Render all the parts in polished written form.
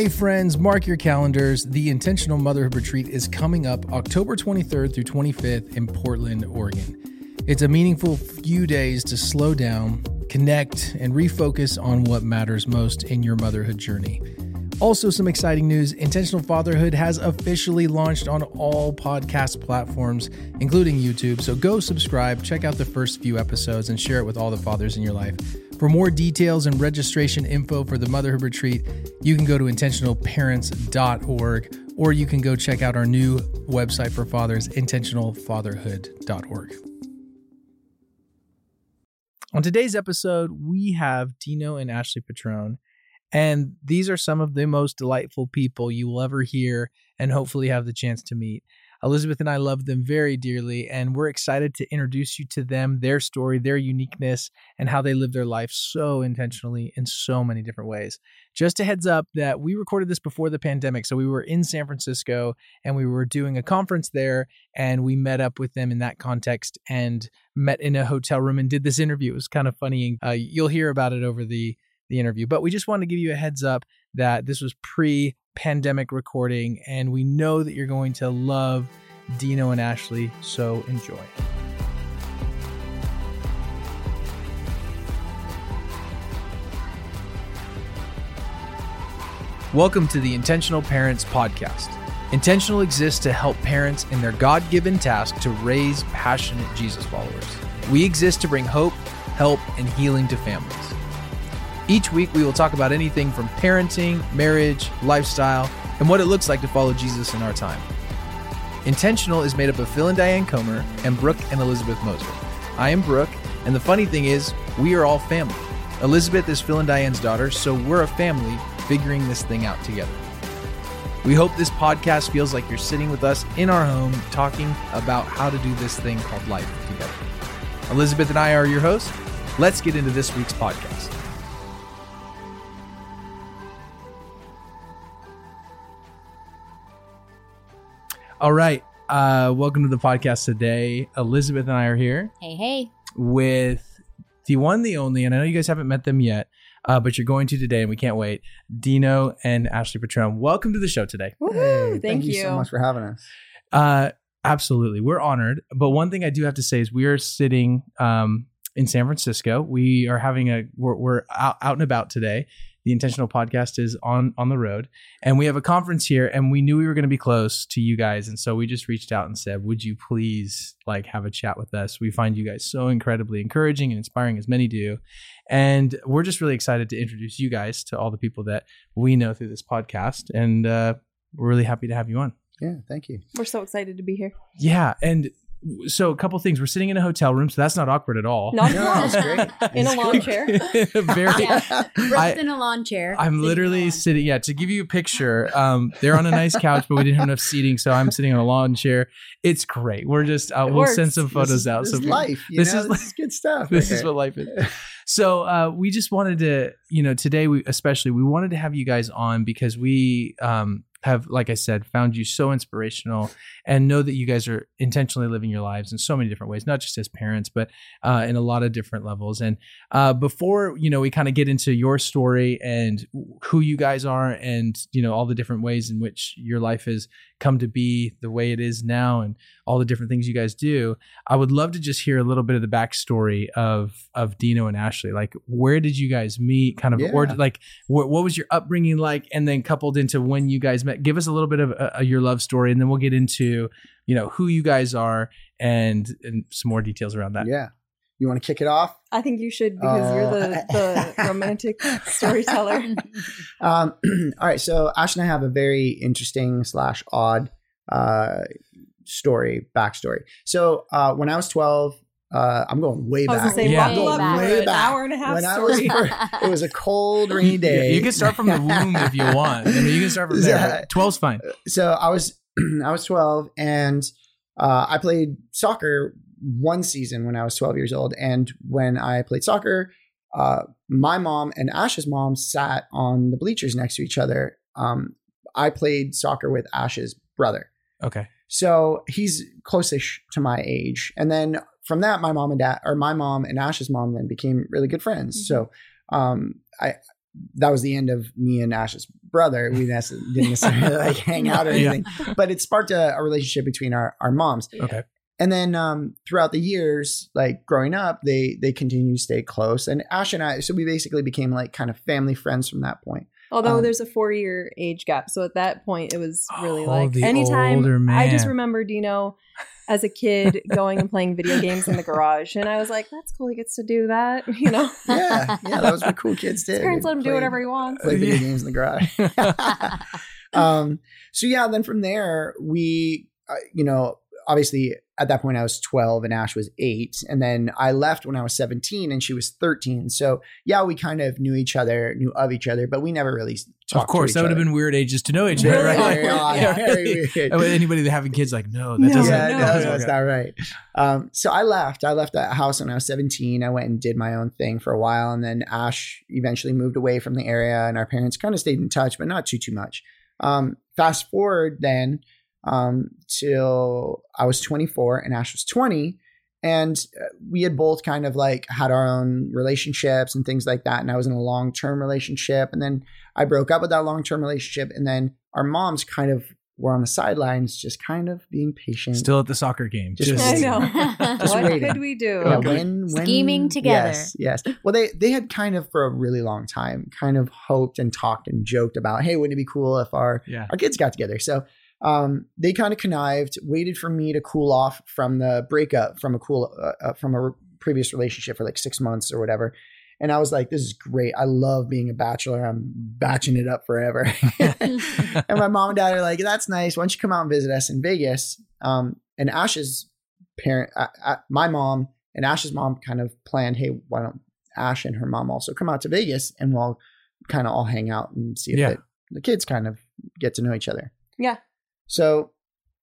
Hey friends, mark your calendars. The Intentional Motherhood Retreat is coming up October 23rd through 25th in Portland, Oregon. It's a meaningful few days to slow down, connect, and refocus on what matters most in your motherhood journey. Also, some exciting news. Intentional Fatherhood has officially launched on all podcast platforms, including YouTube. So go subscribe, check out the first few episodes, and share it with all the fathers in your life. For more details and registration info for the Motherhood Retreat, you can go to intentionalparents.org, or you can go check out our new website for fathers, intentionalfatherhood.org. On today's episode, we have Dino and Ashley Petrone, and these are some of the most delightful people you will ever hear and hopefully have the chance to meet. Elizabeth and I love them very dearly, and we're excited to introduce you to them, their story, their uniqueness, and how they live their life so intentionally in so many different ways. Just a heads up that we recorded this before the pandemic, so we were in San Francisco, and we were doing a conference there, and we met up with them in that context and met in a hotel room and did this interview. It was kind of funny. You'll hear about it over the interview, but we just wanted to give you a heads up that this was pre-pandemic recording, and we know that you're going to love Dino and Ashley, so enjoy. Welcome to the Intentional Parents Podcast. Intentional exists to help parents in their God-given task to raise passionate Jesus followers. We exist to bring hope, help, and healing to families. Each week, we will talk about anything from parenting, marriage, lifestyle, and what it looks like to follow Jesus in our time. Intentional is made up of Phil and Diane Comer and Brooke and Elizabeth Moser. I am Brooke, and the funny thing is, we are all family. Elizabeth is Phil and Diane's daughter, so we're a family figuring this thing out together. We hope this podcast feels like you're sitting with us in our home talking about how to do this thing called life together. Elizabeth and I are your hosts. Let's get into this week's podcast. All right. Welcome to the podcast today. Elizabeth and I are here. Hey. With the one, the only, and I know you guys haven't met them yet, but you're going to today, and we can't wait. Dino and Ashley Petrone. Welcome to the show today. Hey, thank you so much for having us. Absolutely. We're honored. But one thing I do have to say is we are sitting in San Francisco. We are having we're out and about today. The Intentional Podcast is on the road, and we have a conference here, and we knew we were going to be close to you guys. And so we just reached out and said, would you please have a chat with us? We find you guys so incredibly encouraging and inspiring, as many do. And we're just really excited to introduce you guys to all the people that we know through this podcast. And we're really happy to have you on. Yeah, thank you. We're so excited to be here. Yeah. And so a couple things. We're sitting in a hotel room, so that's not awkward at all. Not at all. That's great. In a lawn chair. Very. Brooke's in a lawn chair. I'm literally sitting. Yeah, to give you a picture, they're on a nice couch, but we didn't have enough seating, so I'm sitting on a lawn chair. It's great. We're just. We'll send some photos out. This is life. This is good stuff. This is what life is. So we just wanted to, today we wanted to have you guys on because we have, like I said, found you so inspirational and know that you guys are intentionally living your lives in so many different ways, not just as parents, but in a lot of different levels. And before, we kind of get into your story and who you guys are and, all the different ways in which your life has come to be the way it is now and all the different things you guys do, I would love to just hear a little bit of the backstory of Dino and Ashley. Like, where did you guys meet? Kind of, or what was your upbringing like? And then coupled into when you guys met. Give us a little bit of your love story, and then we'll get into who you guys are and some more details around that. Yeah, you want to kick it off? I think you should because you're the romantic storyteller. All right, so Ash and I have a very interesting / odd backstory. So when I was 12, I'm going way back. I was going to say, way back. An hour and a half story. It was a cold, rainy day. Yeah, you can start from the womb if you want. You can start from there. 12's fine. So I was 12, and I played soccer one season when I was 12 years old. And when I played soccer, my mom and Ash's mom sat on the bleachers next to each other. I played soccer with Ash's brother. Okay. So he's close-ish to my age. And then from that, my mom and Ash's mom then became really good friends. Mm-hmm. So that was the end of me and Ash's brother. We didn't necessarily like hang out or anything, but it sparked a relationship between our moms. Okay. And then throughout the years, like growing up, they continue to stay close. And Ash and I, so we basically became like kind of family friends from that point. Although there's a 4-year age gap. So at that point, it was really like the anytime. older man. I just remember Dino as a kid going and playing video games in the garage. And I was like, that's cool. He gets to do that, you know? Yeah, that was what cool kids did. His parents let him do whatever he wants. Play video games in the garage. So yeah, then from there, we, obviously at that point I was 12 and Ash was 8. And then I left when I was 17 and she was 13. So yeah, we kind of knew of each other, but we never really talked. Of course, to each that would have other. been weird ages to know each other, right? Very weird. Anybody that having kids like, no, that doesn't. That's not right. So I left that house when I was 17. I went and did my own thing for a while. And then Ash eventually moved away from the area and our parents kind of stayed in touch, but not too much. Fast forward then till I was 24 and Ash was 20. And we had both kind of like had our own relationships and things like that. And I was in a long-term relationship. And then I broke up with that long-term relationship. And then our moms kind of were on the sidelines, just kind of being patient. Still at the soccer game. I know. Just What waiting. could we do? Yeah, when Scheming together. Yes. Well, they had kind of for a really long time kind of hoped and talked and joked about, hey, wouldn't it be cool if our kids got together? So they kind of connived, waited for me to cool off from the breakup from a previous relationship for like 6 months or whatever. And I was like, this is great. I love being a bachelor. I'm batching it up forever. And my mom and dad are like, that's nice. Why don't you come out and visit us in Vegas? And Ash's parent, my mom and Ash's mom kind of planned, hey, why don't Ash and her mom also come out to Vegas and we'll kind of all hang out and see if the kids kind of get to know each other. Yeah. So,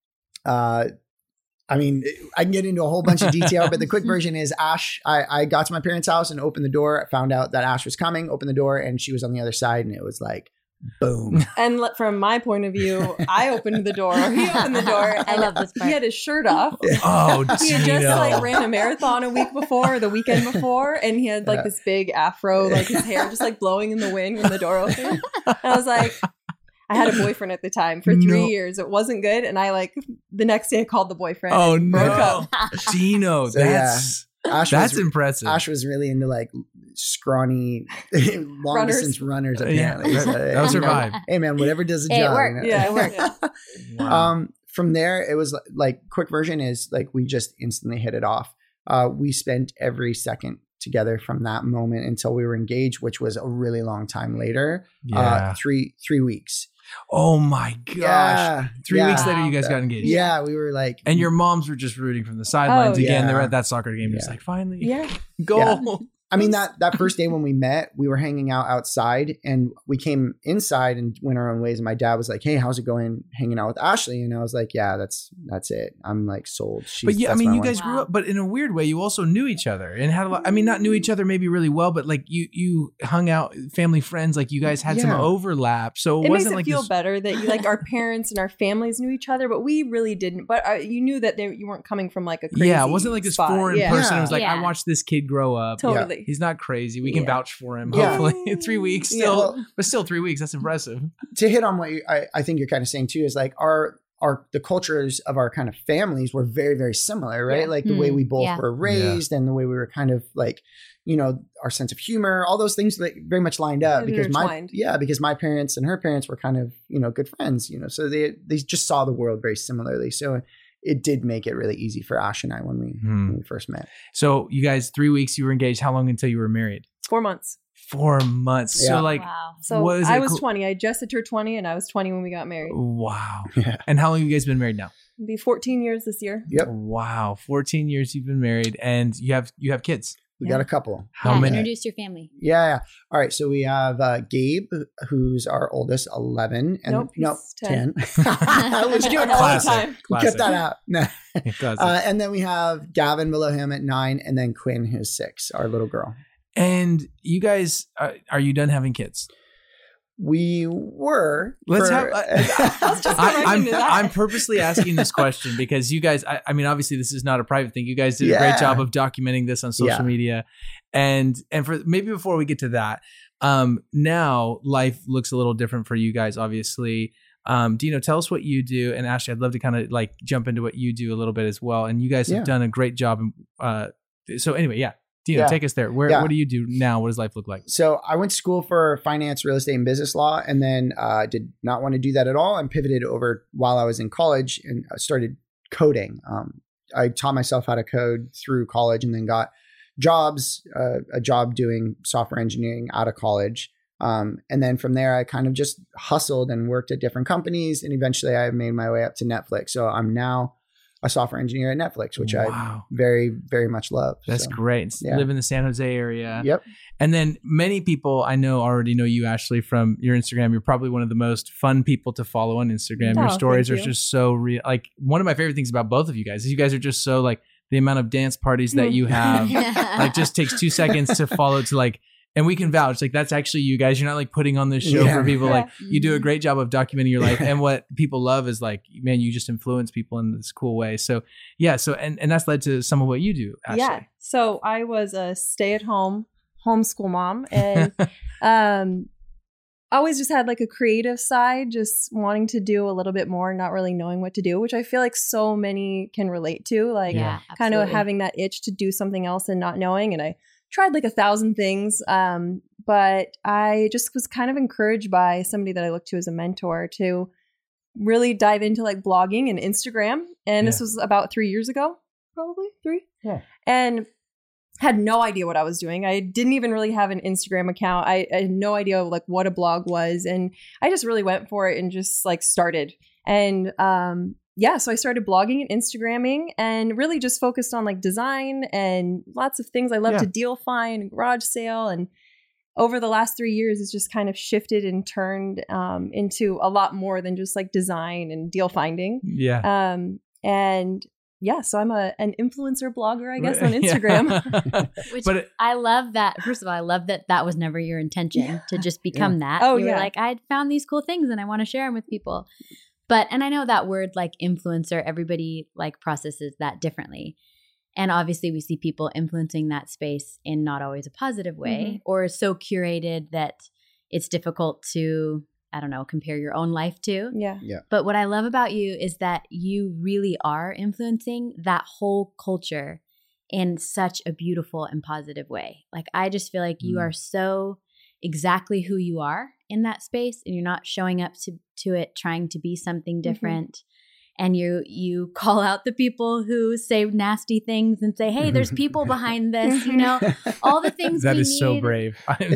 I mean, I can get into a whole bunch of detail, but the quick version is Ash, I got to my parents' house and opened the door. I found out that Ash was coming, opened the door, and she was on the other side. And it was like, boom. And from my point of view, I opened the door. He opened the door. I love this part. He had his shirt off. Oh, He had just like ran a marathon a week before, or the weekend before, and he had like this big afro, like his hair just like blowing in the wind when the door opened. And I was like, I had a boyfriend at the time for 3 years. It wasn't good. And I the next day I called the boyfriend. Oh, and broke up. Dino, So, that's impressive. Ash was really into like scrawny, long distance runners apparently. Yeah, So, that'll survive. Hey man, whatever does the Hey, it job. worked. you know? Yeah, it worked. Wow. From there, it was like quick version is like we just instantly hit it off. We spent every second together from that moment until we were engaged, which was a really long time later. Yeah. 3 weeks. Oh my gosh. Yeah. 3 weeks later, Wow. you guys got engaged. Yeah, we were like, And your moms were just rooting from the sidelines Oh, again. yeah. They were at that soccer game. It's Yeah. like, finally, Yeah. goal. I mean, that first day when we met, we were hanging out outside and we came inside and went our own ways. And my dad was like, hey, how's it going hanging out with Ashley? And I was like, yeah, that's it. I'm like sold. But yeah, I that's mean, my you wife. guys grew up, but in a weird way, you also knew each other and had a lot. I mean, not knew each other maybe really well, but like you hung out, family friends, like you guys had some Yeah. overlap. So it, It makes wasn't it like feel this. better that our parents and our families knew each other, but we really didn't. But you knew that you weren't coming from like a crazy Yeah, it wasn't like this spot. foreign Yeah. person. It was like, Yeah. I watched this kid grow up. Totally. He's not crazy. We can Yeah. vouch for him. Yeah. Hopefully, 3 weeks Yeah. still, Well, but still 3 weeks. That's impressive. to hit on what I think you're kind of saying too is like the cultures of our kind of families were very, very similar, right? Yeah. Like the way we both Yeah. were raised and the way we were kind of like, our sense of humor, all those things that very much lined up because my parents and her parents were kind of, good friends, so they just saw the world very similarly. So it did make it really easy for Ash and I when we first met. So you guys, 3 weeks you were engaged. How long until you were married? 4 months. 4 months. Yeah. So like, Wow. So what is I it was cl- 20. I just turned 20 and I was 20 when we got married. wow. Yeah. And how long have you guys been married now? It'll be 14 years this year. Yep. Wow, 14 years you've been married, and you have kids. We got a couple. How Yeah, many? Introduce your family. Yeah. All right. So we have Gabe, who's our oldest, 11. And Nope, he's 10. 10. I was We do doing it all all the time. Cut that out. No. Classic. And then we have Gavin below him at 9, and then Quinn, who's 6, our little girl. And you guys, are you done having kids? We were. Let's for- have. Let's just go right I'm into that. I'm purposely asking this question because you guys. I mean, obviously, this is not a private thing. You guys did a great Yeah. job of documenting this on social Yeah. media, and for maybe before we get to that, Now life looks a little different for you guys, obviously. Dino, tell us what you do. And Ashley, I'd love to kind of like jump into what you do a little bit as well. And you guys have done a great job. So anyway, Dino, take us there. What do you do now? What does life look like? So I went to school for finance, real estate, and business law, and then did not want to do that at all and pivoted over while I was in college and started coding. I taught myself how to code through college and then got a job doing software engineering out of college. And then from there, I kind of just hustled and worked at different companies. And eventually I made my way up to Netflix. So I'm now a software engineer at Netflix, which I very, very much love. That's great. Live in the San Jose area. Yep. And then many people I know already know you, Ashley, from your Instagram. You're probably one of the most fun people to follow on Instagram. Your stories are just so real. Like one of my favorite things about both of you guys is you guys are just so like the amount of dance parties that you have, like just takes 2 seconds to follow to like, and we can vouch, like that's actually you guys. You're not like putting on this show for people. Like you do a great job of documenting your life. And what people love is like, man, you just influence people in this cool way. So and that's led to some of what you do, Ashley. Yeah. So I was a stay-at-home homeschool mom and always just had like a creative side, just wanting to do a little bit more, not really knowing what to do, which I feel like so many can relate to, like kind of having that itch to do something else and not knowing. And I tried like 1,000 things. But I just was kind of encouraged by somebody that I looked to as a mentor to really dive into like blogging and Instagram. And this was about 3 years ago, probably 3. Yeah. And had no idea what I was doing. I didn't even really have an Instagram account. I had no idea like what a blog was. And I just really went for it and just like started. And so I started blogging and Instagramming and really just focused on like design and lots of things. I love to deal find and garage sale. And over the last 3 years, it's just kind of shifted and turned into a lot more than just like design and deal finding. Yeah. So I'm an influencer blogger, I guess, on Instagram. Which I love that. First of all, I love that was never your intention to just become that. Oh, you were like, I found these cool things and I want to share them with people. And I know that word like influencer, everybody like processes that differently. And obviously we see people influencing that space in not always a positive way or so curated that it's difficult to, I don't know, compare your own life to. Yeah. But what I love about you is that you really are influencing that whole culture in such a beautiful and positive way. Like, I just feel like you are so exactly who you are in that space, and you're not showing up to it trying to be something different. And you call out the people who say nasty things and say, hey, there's people behind this, all the things that we is need. So brave.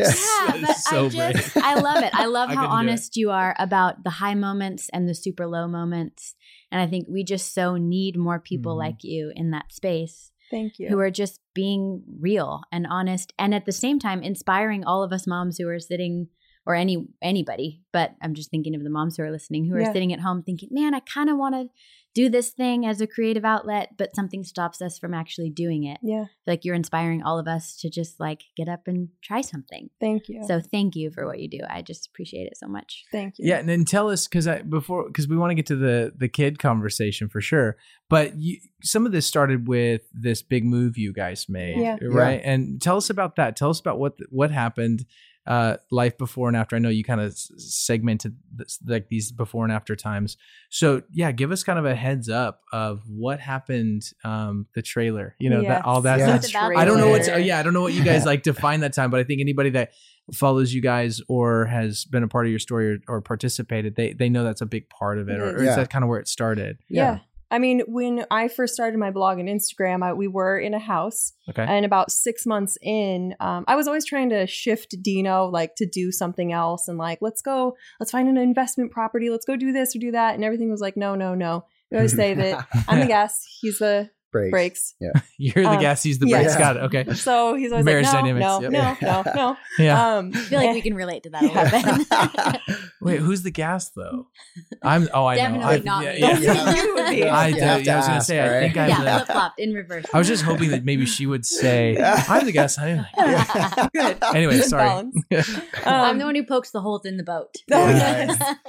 Brave. I love it. I love how honest you are about the high moments and the super low moments. And I think we just so need more people like you in that space. Thank you. Who are just being real and honest, and at the same time inspiring all of us moms who are sitting, or anybody, but I'm just thinking of the moms who are listening, who are sitting at home thinking, man, I kind of want to do this thing as a creative outlet, but something stops us from actually doing it. Yeah. Like, you're inspiring all of us to just like get up and try something. Thank you. So thank you for what you do. I just appreciate it so much. Thank you. Yeah. And then tell us, because we want to get to the kid conversation for sure. But some of this started with this big move you guys made, right? Yeah. And tell us about that. Tell us about what happened. Life before and after. I know you kind of segmented like these before and after times. So give us kind of a heads up of what happened. The trailer, that all that. I don't know I don't know what you guys like define that time, but I think anybody that follows you guys or has been a part of your story or participated, they know that's a big part of it, or is that kind of where it started? Yeah. I mean, when I first started my blog and Instagram, we were in a house. Okay. And about 6 months in, I was always trying to shift Dino, like, to do something else. And like, let's find an investment property. Let's go do this or do that. And everything was like, no. We always say that I'm the gas. He's the brakes. Yeah. You're the gas. He's the brakes. Got it. Okay. So he's always marriage like, dynamics. No. Yeah. I feel like we can relate to that a little bit. Wait, who's the gas though? I know. Definitely not me. You would be. I was going to say, right? I think I'm flip-flopped in reverse. I was just hoping that maybe she would say, I'm the gas. Good. Anyway, sorry. I'm the one who pokes the holes in the boat. Yeah.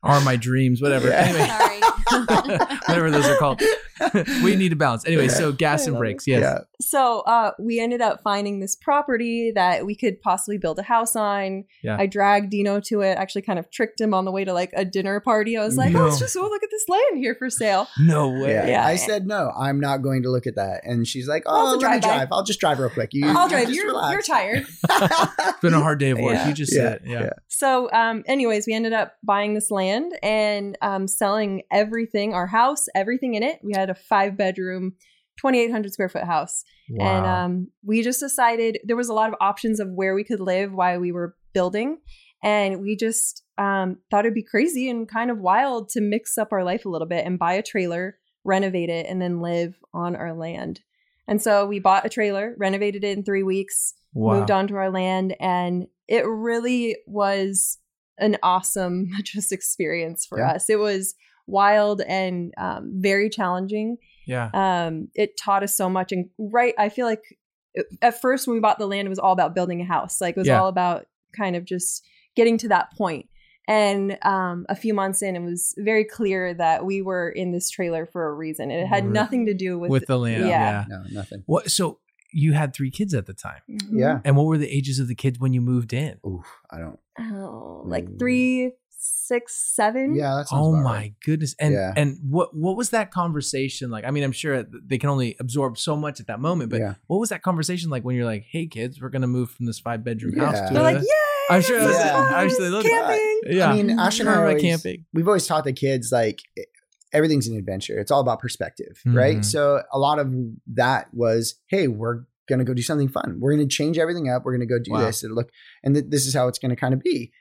Or my dreams, whatever. Yeah. Anyway, Sorry. whatever those are called. We need to balance. Anyway, so gas and brakes. Yes. Yeah. So we ended up finding this property that we could possibly build a house on. Yeah. I dragged Dino to it, actually kind of tricked him on the way to like a dinner party. I was like, No. let's just go look at this land here for sale. No way. Yeah. Yeah. I said, no, I'm not going to look at that. And she's like, I'll oh, let me drive by. drive. I'll just drive real quick. I'll drive. just You're relax. tired. It's been a hard day of work. Yeah. You just said it. Yeah. So anyways, we ended up buying this land and selling everything, our house, everything in it. We had a 5-bedroom, 2,800 square foot house. Wow. And we just decided there was a lot of options of where we could live while we were building. And we just thought it'd be crazy and kind of wild to mix up our life a little bit and buy a trailer, renovate it, and then live on our land. And so we bought a trailer, renovated it in 3 weeks, Wow. moved onto our land. And it really was an awesome just experience for Yeah. us. It was wild and very challenging. Yeah. It taught us so much. And I feel like at first when we bought the land, it was all about building a house. Like it was Yeah. all about kind of just getting to that point. And a few months in, it was very clear that we were in this trailer for a reason. It had Right. nothing to do With the land. Yeah. Yeah. No, nothing. What? So you had 3 kids at the time. Mhm. Yeah. And what were the ages of the kids when you moved in? Ooh, I don't. Oh, like 3, 6, 7. Yeah, that sounds Oh about my right. goodness. And Yeah. and what was that conversation like? I mean, I'm sure they can only absorb so much at that moment, but Yeah. what was that conversation like when you're like, "Hey kids, we're going to move from this 5-bedroom Yeah. house to They're a-" like, yay! I'm sure this is that's- fun, I'm sure they look- camping. Yeah. I mean, Ash and I Remember always, camping. we've always taught the kids like everything's an adventure. It's all about perspective, right? Mhm. So a lot of that was, hey, we're gonna go do something fun. We're gonna change everything up. We're gonna go do Wow. this and look, and this is how it's gonna kind of be.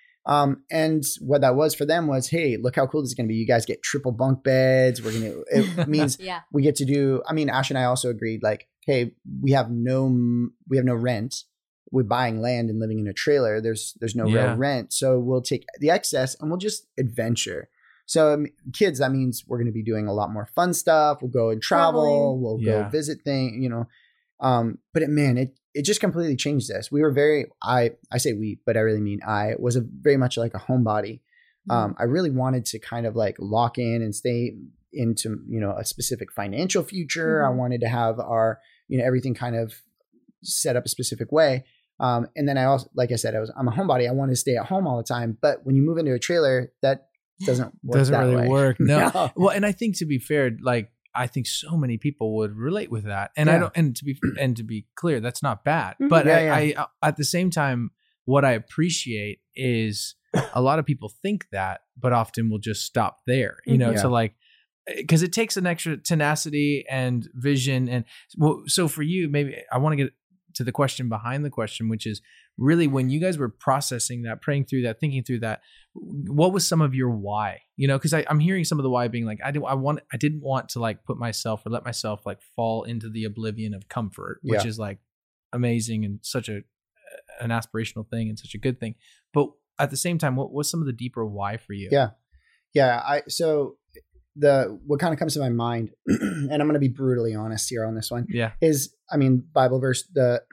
And what that was for them was, hey, look how cool this is gonna be. You guys get triple bunk beds. We're gonna. It means Yeah. we get to do. I mean, Ash and I also agreed, like, hey, we have no rent. We're buying land and living in a trailer. There's no Yeah. real rent, so we'll take the excess and we'll just adventure. So kids, that means we're going to be doing a lot more fun stuff. We'll go and travel. Traveling. We'll Yeah. go visit things. But it just completely changed us. We were I say we, but I really mean I was very much like a homebody. I really wanted to kind of like lock in and stay into a specific financial future. I Mhm. wanted to have our everything kind of set up a specific way. And then I also, like I said, I'm a homebody. I want to stay at home all the time. But when you move into a trailer, that doesn't work. Doesn't that really way. work. No. No. Well, and I think to be fair, like I think so many people would relate with that. And I Yeah. don't and to be clear, that's not bad. Mhm. But Yeah, I at the same time, what I appreciate is a lot of people think that, but often will just stop there. Yeah. To like because it takes an extra tenacity and vision. And so for you, maybe I want to get to the question behind the question, which is really when you guys were processing that, praying through that, thinking through that, what was some of your why? Because I'm hearing some of the why being like, I didn't want to like put myself or let myself like fall into the oblivion of comfort, which Yeah. is like amazing and such an aspirational thing and such a good thing. But at the same time, what was some of the deeper why for you? Yeah. So what kind of comes to my mind, and I'm going to be brutally honest here on this one, Yeah. is, Bible verse,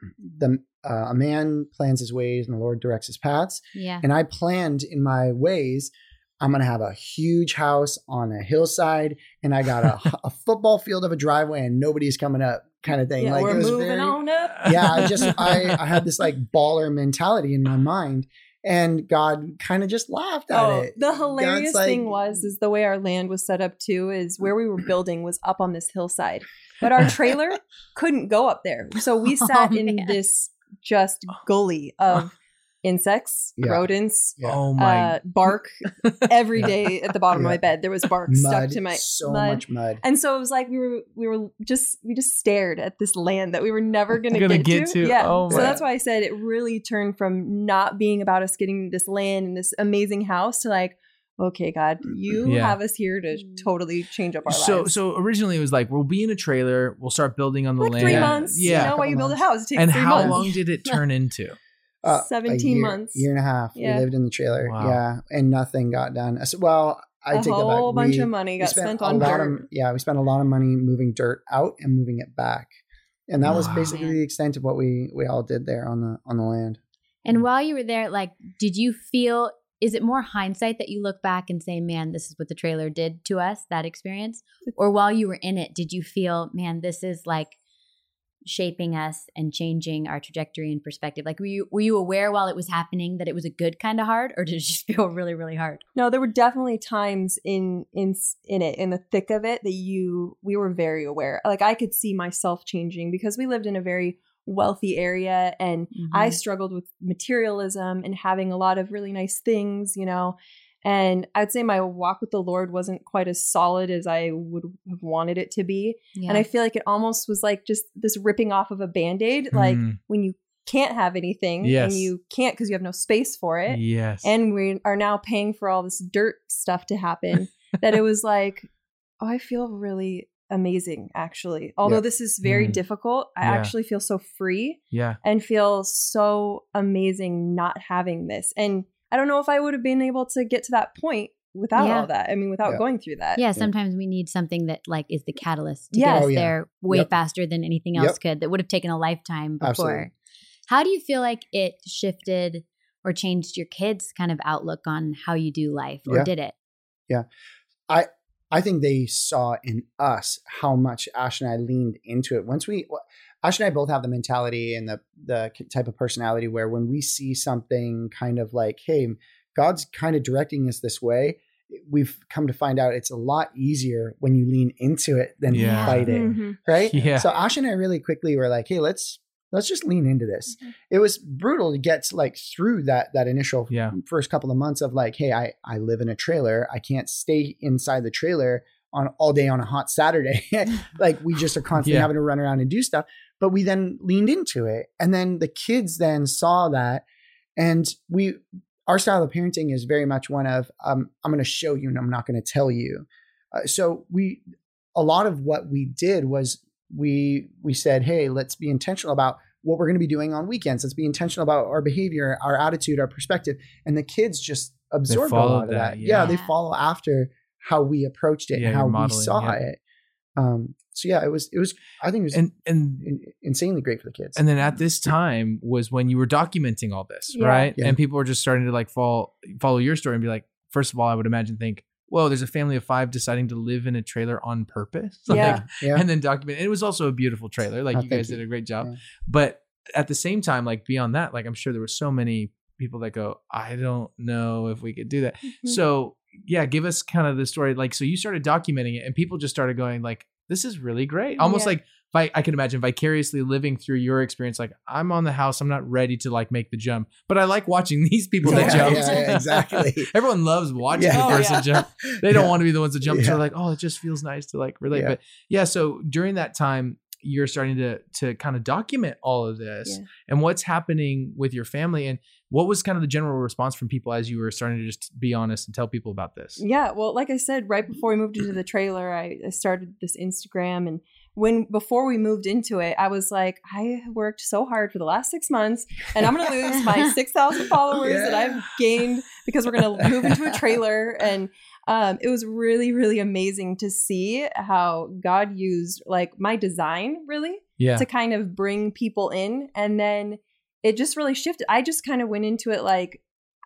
a man plans his ways and the Lord directs his paths. Yeah. And I planned in my ways, I'm going to have a huge house on a hillside and I got a football field of a driveway and nobody's coming up kind of thing. Yeah, like we're it was moving very, on up. yeah, I had this like baller mentality in my mind and God kind of just laughed at it. The hilarious God's like- thing is the way our land was set up too is where we were building was up on this hillside, but our trailer couldn't go up there. So we sat in man. this just gully of insects, Yeah. rodents, Yeah. Oh my. bark every day at the bottom of my bed. There was bark stuck Mud, to my so mud. much mud. And so it was like we just stared at this land that we were never going Gonna to get to. Yeah. Oh so my. that's why I said it really turned from not being about us getting this land and this amazing house to like, okay, God, you Yeah. have us here to totally change up our lives. So originally it was like, we'll be in a trailer, we'll start building on the like land. 3 months. Yeah. You know, while you build a house, it takes And 3 how months. long did it turn into? A 17 year, months. Year and a half. Yeah. We lived in the trailer. Wow. Yeah. And nothing got done. I said, well, I A take that back. whole bunch We- of money we got spent on a lot dirt. we spent a lot of money moving dirt out and moving it back. And that was Wow. basically the extent of what we all did there on the land. And while you were there, like, did you feel is it more hindsight that you look back and say, man, this is what the trailer did to us, that experience? Or while you were in it, did you feel, man, this is like shaping us and changing our trajectory and perspective? Like, were you aware while it was happening that it was a good kind of hard, or did it just feel really, really hard? No, there were definitely times in the thick of it that we were very aware. Like, I could see myself changing because we lived in a very wealthy area, and I struggled with materialism and having a lot of really nice things, you know. And I'd say my walk with the Lord wasn't quite as solid as I would have wanted it to be. Yeah. And I feel like it almost was like just this ripping off of a Band-Aid. Like when you can't have anything and you can't because you have no space for it. Yes. And we are now paying for all this dirt stuff to happen that it was like, oh, I feel really amazing, actually. Although this is very difficult, I actually feel so free and feel so amazing not having this. And I don't know if I would have been able to get to that point without all that. I mean, without going through that. Yeah, sometimes we need something that like is the catalyst to get us there way faster than anything else could. That would have taken a lifetime before. Absolutely. How do you feel like it shifted or changed your kids' kind of outlook on how you do life, or did it? Yeah, I think they saw in us how much Ash and I leaned into it. Ash and I both have the mentality and the type of personality where when we see something kind of like, hey, God's kind of directing us this way, we've come to find out it's a lot easier when you lean into it than fight it, right? Yeah. So Ash and I really quickly were like, hey, let's just lean into this. It was brutal to get like through that initial first couple of months of like, hey, I live in a trailer. I can't stay inside the trailer all day on a hot Saturday. Like we just are constantly having to run around and do stuff. But we then leaned into it. And then the kids then saw that. And our style of parenting is very much one of, I'm going to show you and I'm not going to tell you. So a lot of what we did was we said, hey, let's be intentional about what we're going to be doing on weekends. Let's be intentional about our behavior, our attitude, our perspective. And the kids just absorbed a lot of that. Yeah, they follow after how we approached it and how we saw it. So yeah, it was, I think it was insanely great for the kids. And then at this time was when you were documenting all this, right? Yeah. And people were just starting to like follow your story and be like, first of all, I would imagine whoa, there's a family of 5 deciding to live in a trailer on purpose. And then document. And it was also a beautiful trailer. Like you guys did a great job. Yeah. But at the same time, like beyond that, like I'm sure there were so many people that go, I don't know if we could do that. So yeah, give us kind of the story. Like, so you started documenting it and people just started going like, this is really great. Almost like I can imagine vicariously living through your experience. Like I'm on the house, I'm not ready to like make the jump, but I like watching these people that jump. Yeah, exactly. Everyone loves watching the person jump. They don't want to be the ones that jump. So they're like, oh, it just feels nice to like relate. But so during that time, you're starting to kind of document all of this and what's happening with your family, and what was kind of the general response from people as you were starting to just be honest and tell people about this? Yeah, well, like I said, right before we moved into the trailer, I started this Instagram, and before we moved into it, I was like, I worked so hard for the last 6 months and I'm going to lose my 6,000 followers that I've gained because we're going to move into a trailer. And it was really, really amazing to see how God used like my design really to kind of bring people in. And then it just really shifted. I just kind of went into it like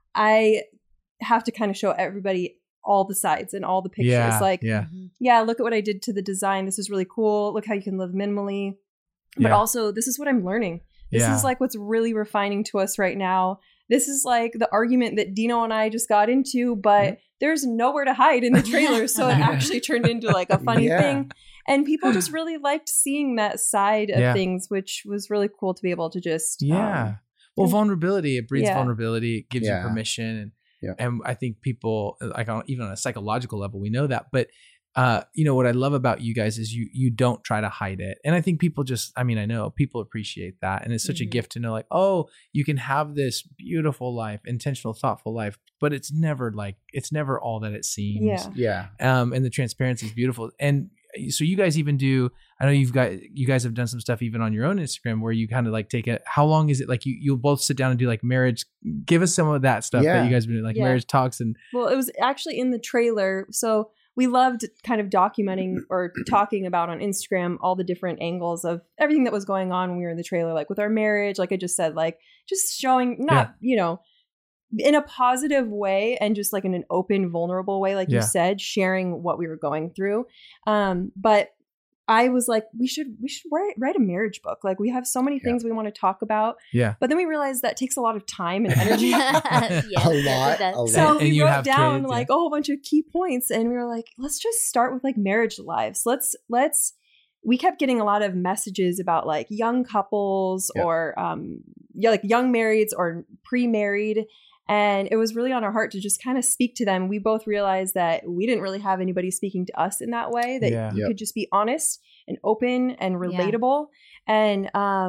I have to kind of show everybody all the sides and all the pictures. Look at what I did to the design. This is really cool. Look how you can live minimally. But also, this is what I'm learning. This is like what's really refining to us right now. This is like the argument that Dino and I just got into, but there's nowhere to hide in the trailer. So it actually turned into like a funny thing. And people just really liked seeing that side of things, which was really cool to be able to just. Well, vulnerability, it breeds vulnerability. It gives you permission. And I think people, like even on a psychological level, we know that. But what I love about you guys is you don't try to hide it. And I think people I know people appreciate that. And it's such a gift to know like, oh, you can have this beautiful life, intentional, thoughtful life, but it's never all that it seems. And the transparency is beautiful. And so you guys even I know you guys have done some stuff even on your own Instagram where you kind of like how long is it? Like you'll both sit down and do like marriage. Give us some of that stuff that you guys have been doing, like marriage talks. And well, it was actually in the trailer. So we loved kind of documenting or talking about on Instagram all the different angles of everything that was going on when we were in the trailer, like with our marriage, like I just said, like just showing in a positive way and just like in an open, vulnerable way, like you said, sharing what we were going through. But I was like, we should write a marriage book. Like we have so many things we want to talk about. Yeah. But then we realized that takes a lot of time and energy. A lot. So we wrote down like a whole bunch of key points, and we were like, let's just start with like marriage lives. We kept getting a lot of messages about like young couples or like young marrieds or pre-married. And it was really on our heart to just kind of speak to them. We both realized that we didn't really have anybody speaking to us in that way, that you could just be honest and open and relatable. And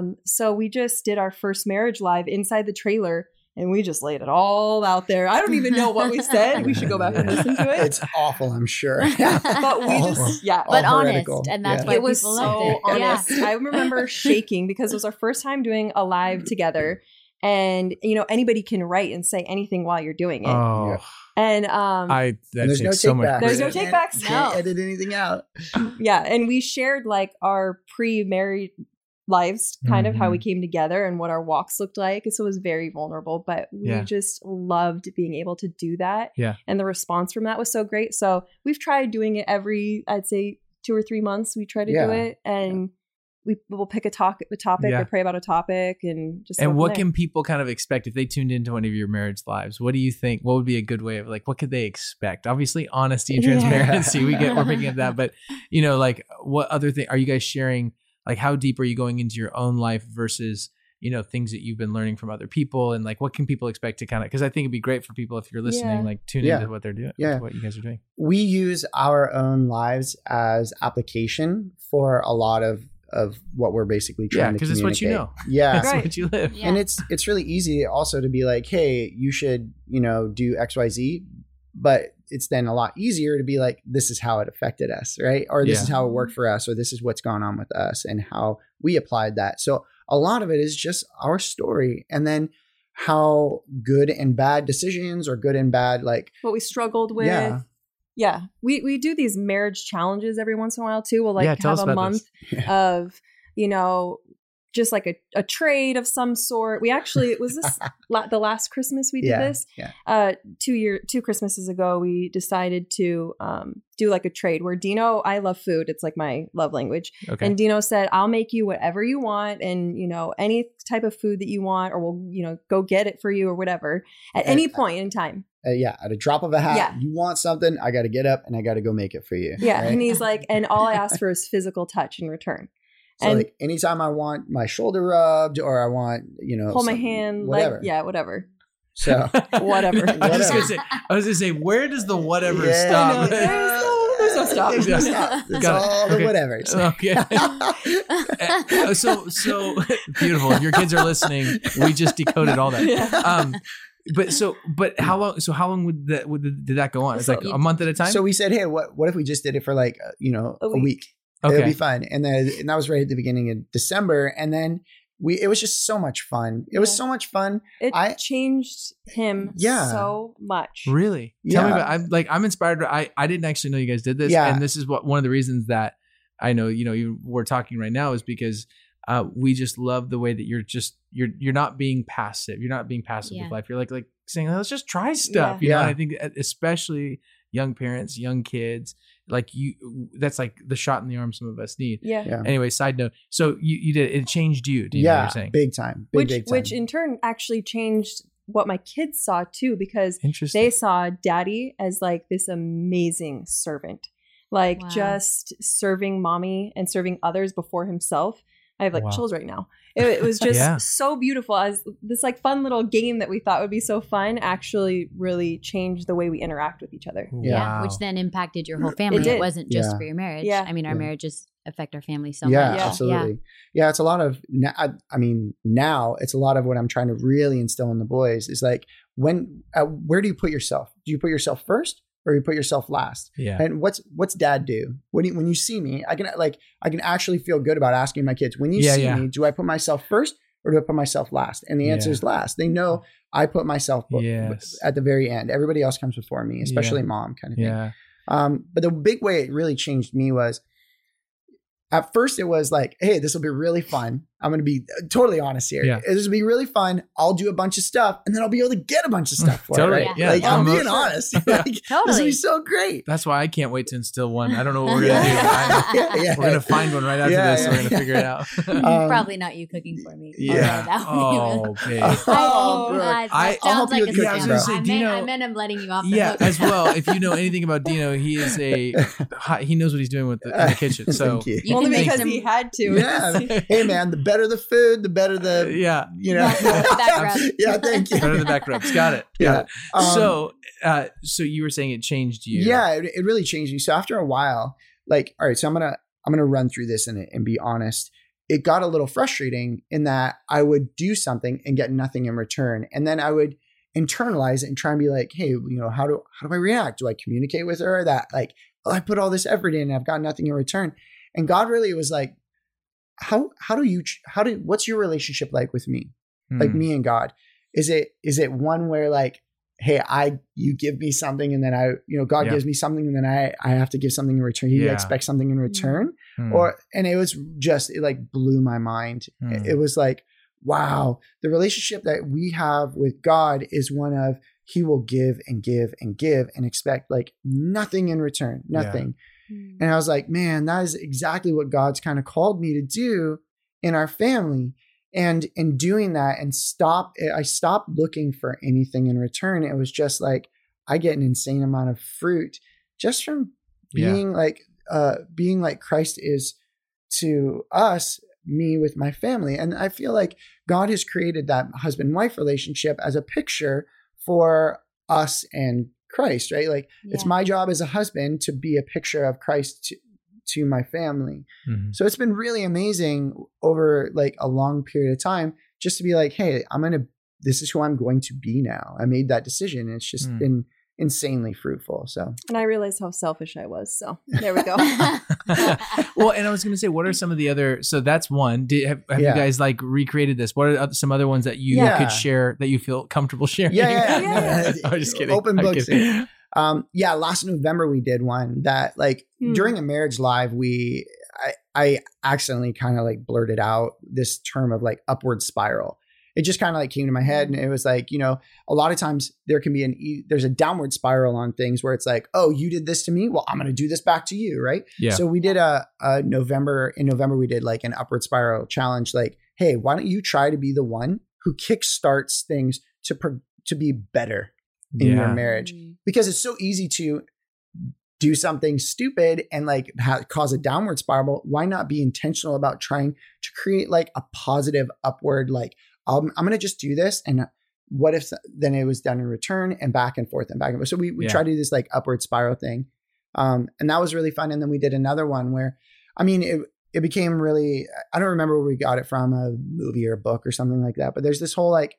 so we just did our first marriage live inside the trailer, and we just laid it all out there. I don't even know what we said. We should go back and listen to it. It's awful, I'm sure. But we just, but honest. And that's why it was so honest. I remember shaking because it was our first time doing a live together. And, you know, anybody can write and say anything while you're doing it. Oh. And there's no take-backs. There's no take-backs. Can't edit anything out. Yeah. And we shared like our pre-married lives, kind of how we came together and what our walks looked like. So it was very vulnerable, but we just loved being able to do that. Yeah. And the response from that was so great. So we've tried doing it every, I'd say 2 or 3 months. We try to do it, and we will pick a topic or pray about a topic and just. And what can people kind of expect if they tuned into one of your marriage lives? What do you think? What would be a good way of like, what could they expect? Obviously, honesty and transparency. We're picking up that, but you know, like what other thing are you guys sharing? Like, how deep are you going into your own life versus, you know, things that you've been learning from other people, and like, what can people expect to kind of? Because I think it'd be great for people if you're listening, like tune into what they're doing, what you guys are doing. We use our own lives as application for a lot of what we're basically trying to communicate. Because it's what you know. Yeah. It's what you live. Yeah. And it's really easy also to be like, hey, you should, you know, do XYZ. But it's then a lot easier to be like, this is how it affected us, right? Or this is how it worked for us, or this is what's gone on with us and how we applied that. So a lot of it is just our story. And then how good and bad decisions or good and bad, like what we struggled with. Yeah. We do these marriage challenges every once in a while too. We'll like have a month of, you know, just like a trade of some sort. We actually, it was this the last Christmas we did this. Yeah. 2 Christmases ago, we decided to do like a trade where Dino, I love food. It's like my love language. Okay. And Dino said, I'll make you whatever you want, and you know, any type of food that you want, or we'll, you know, go get it for you or whatever at any point in time. At a drop of a hat, you want something, I got to get up and I got to go make it for you. Yeah. Right? And he's like, and all I ask for is physical touch in return. So and like anytime I want my shoulder rubbed, or I want, you know, hold my hand, whatever. Whatever. So whatever. I was gonna say, where does the whatever stop? There's no stop. It's all the whatevers. Okay. So beautiful. If your kids are listening, we just decoded all that. Yeah. But how long? So how long did that go on? It's like a month at a time. So we said, hey, what if we just did it for like a week? Okay. It'll be fun. And that was right at the beginning of December. And then it was just so much fun. It was so much fun. It changed him so much. Really? Tell me about, I'm inspired. I didn't actually know you guys did this. Yeah. And this is one of the reasons that I know, we're talking right now is because we just love the way that you're not being passive. You're not being passive with life. You're like saying, let's just try stuff. You know, and I think especially young parents, young kids, that's like the shot in the arm some of us need. Yeah. Anyway, side note. So you did, it changed you. Do you know what you're saying? Big time. Big time. Which in turn actually changed what my kids saw too, because they saw daddy as like this amazing servant, just serving mommy and serving others before himself. I have chills right now. It was just so beautiful. As this like fun little game that we thought would be so fun actually really changed the way we interact with each other. Yeah. Which then impacted your whole family. It wasn't just for your marriage. Yeah. I mean, our marriages affect our family so much. Yeah, absolutely. Yeah. It's a lot of, now it's a lot of what I'm trying to really instill in the boys is like, where do you put yourself? Do you put yourself first? Or you put yourself last. Yeah. And what's dad do? When you see me, I can actually feel good about asking my kids, when you see me, do I put myself first or do I put myself last? And the answer is last. They know I put myself at the very end. Everybody else comes before me, especially mom kind of thing. Yeah. But the big way it really changed me was, at first it was like, hey, this will be really fun. I'm going to be totally honest here. Yeah. This will be really fun. I'll do a bunch of stuff and then I'll be able to get a bunch of stuff for Totally. it. Right? Yeah. Like, Yeah. I'm being honest. Like, this will Totally. be so great. That's why I can't wait to instill one. I don't know what we're gonna do. We're gonna find one right after this. We're gonna figure it out. Probably not you cooking for me. Yeah. That Oh, babe. Brooke. that I'll help sounds you like with a cooking, scam. bro. say, Dino- I meant I'm letting you off the Yeah, hook. as well. If you know anything about Dino, he is he knows what he's doing with in the kitchen. So Thank you. You Only can make because some- he had to. Yeah. Hey man, the better the food, the better the yeah, you know. Back rub. Yeah, thank you. better the back rubs. Got it. Yeah. So you were saying it changed you. Yeah, it really changed me. So after a while, like, all right, so I'm gonna run through this and be honest. It got a little frustrating in that I would do something and get nothing in return, and then I would internalize it and try and be like, hey, you know, how do I react? Do I communicate with her that like, oh, I put all this effort in and I've got nothing in return? And God really was like, what's your relationship like with me? Like me and God? Is it one where like, hey, you give me something and then God gives me something and then I have to give something in return. He expects something in return. And it was just, it like blew my mind. It was like, wow, the relationship that we have with God is one of he will give and give and give and expect like nothing in return, nothing. Yeah. And I was like, man, that is exactly what God's kind of called me to do in our family. And in doing that I stopped looking for anything in return. It was just like, I get an insane amount of fruit just from being like Christ is to us, me with my family. And I feel like God has created that husband-wife relationship as a picture for us and Christ, right? Like it's my job as a husband to be a picture of Christ to my family. Mm-hmm. So it's been really amazing over like a long period of time just to be like, hey, this is who I'm going to be now. I made that decision. And it's just been insanely fruitful. So, and I realized how selfish I was. So there we go. Well, and I was going to say, what are some of the other? So that's one. Have you guys like recreated this? What are some other ones that you could share that you feel comfortable sharing? Yeah. I'm just kidding. Open books. Last November we did one that like during a marriage live, I accidentally kind of like blurted out this term of like upward spiral. It just kind of like came to my head, and it was like, you know, a lot of times there can be there's a downward spiral on things where it's like, oh, you did this to me, well, I'm going to do this back to you, right? Yeah. So we did in November we did like an upward spiral challenge. Like, hey, why don't you try to be the one who kickstarts things to be better in your marriage? Because it's so easy to do something stupid and like cause a downward spiral. Why not be intentional about trying to create like a positive upward, like, I'm going to just do this. And what if then it was done in return and back and forth and back and forth. So we tried to do this like upward spiral thing. And that was really fun. And then we did another one where, I mean, it became really, I don't remember where we got it from, a movie or a book or something like that. But there's this whole like,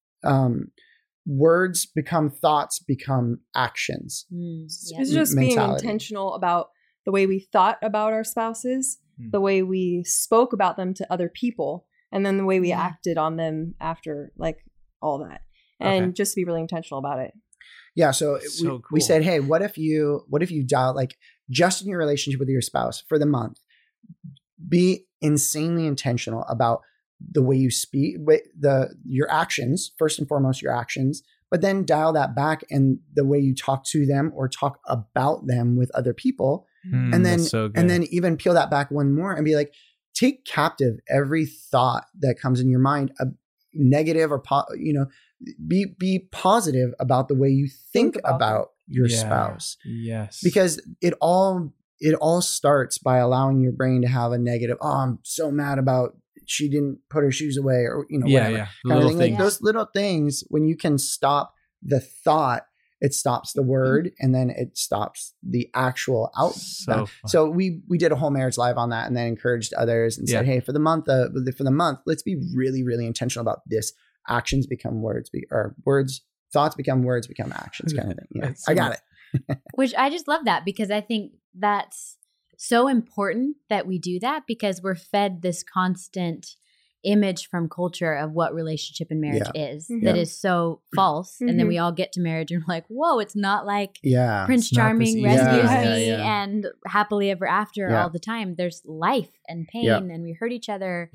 words become thoughts, become actions. It's just being intentional about the way we thought about our spouses, the way we spoke about them to other people, and then the way we acted on them after, like all that. And just be really intentional about it. Yeah. So we said, hey, what if you dial, like, just in your relationship with your spouse for the month, be insanely intentional about the way you speak, your actions, first and foremost, your actions, but then dial that back and the way you talk to them or talk about them with other people. And then even peel that back one more and be like, take captive every thought that comes in your mind, negative or, be positive about the way you think about your spouse. Yes. Because it all starts by allowing your brain to have a negative, oh, I'm so mad about she didn't put her shoes away, or, whatever. Little things. Like those little things, when you can stop the thought, it stops the word, and then it stops the actual outcome. So we did a whole marriage live on that, and then encouraged others and said, hey, for the month, let's be really, really intentional about this. Actions become words, or thoughts become words, become actions, kind of thing. I got it. Which I just love that, because I think that's so important that we do that, because we're fed this constant image from culture of what relationship and marriage is that is so false. And then we all get to marriage and we're like, whoa, it's not like Prince Charming rescues me and happily ever after all the time. There's life and pain and we hurt each other.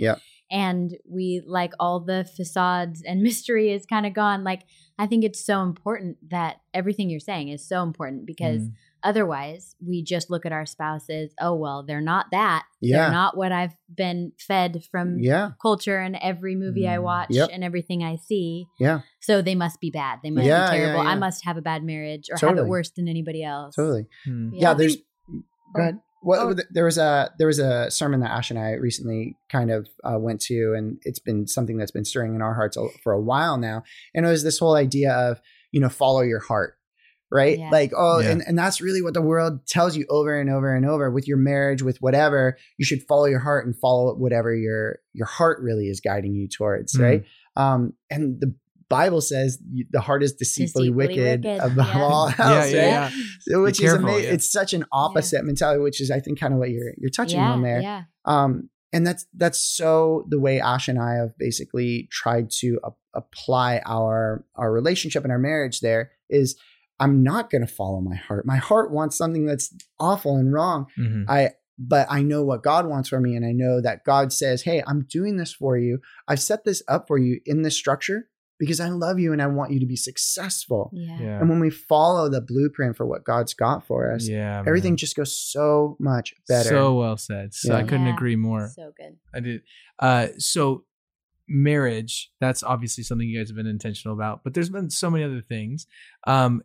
and we like all the facades and mystery is kind of gone. Like, I think it's so important that everything you're saying is so important because otherwise we just look at our spouses. Oh, well, they're not that. Yeah. They're not what I've been fed from culture and every movie I watch and everything I see. Yeah. So they must be bad. They must be terrible. I must have a bad marriage or have it worse than anybody else. Totally. Yeah. There's, go ahead. Well, there was a sermon that Ash and I recently kind of went to, and it's been something that's been stirring in our hearts for a while now. And it was this whole idea of, follow your heart, right? Yeah. Like, and that's really what the world tells you over and over and over with your marriage, with whatever. You should follow your heart and follow whatever your heart really is guiding you towards, right? And the Bible says the heart is deceitfully wicked above all else, right? So, which is amazing. It's such an opposite mentality, which is, I think, kind of what you're touching on there. Yeah. And that's so the way Ash and I have basically tried to apply our relationship and our marriage. There is, I'm not going to follow my heart. My heart wants something that's awful and wrong. But I know what God wants for me, and I know that God says, "Hey, I'm doing this for you. I've set this up for you in this structure." Because I love you and I want you to be successful. Yeah. And when we follow the blueprint for what God's got for us, everything just goes so much better. So well said. So I couldn't agree more. So good. I did. So marriage, that's obviously something you guys have been intentional about, but there's been so many other things. And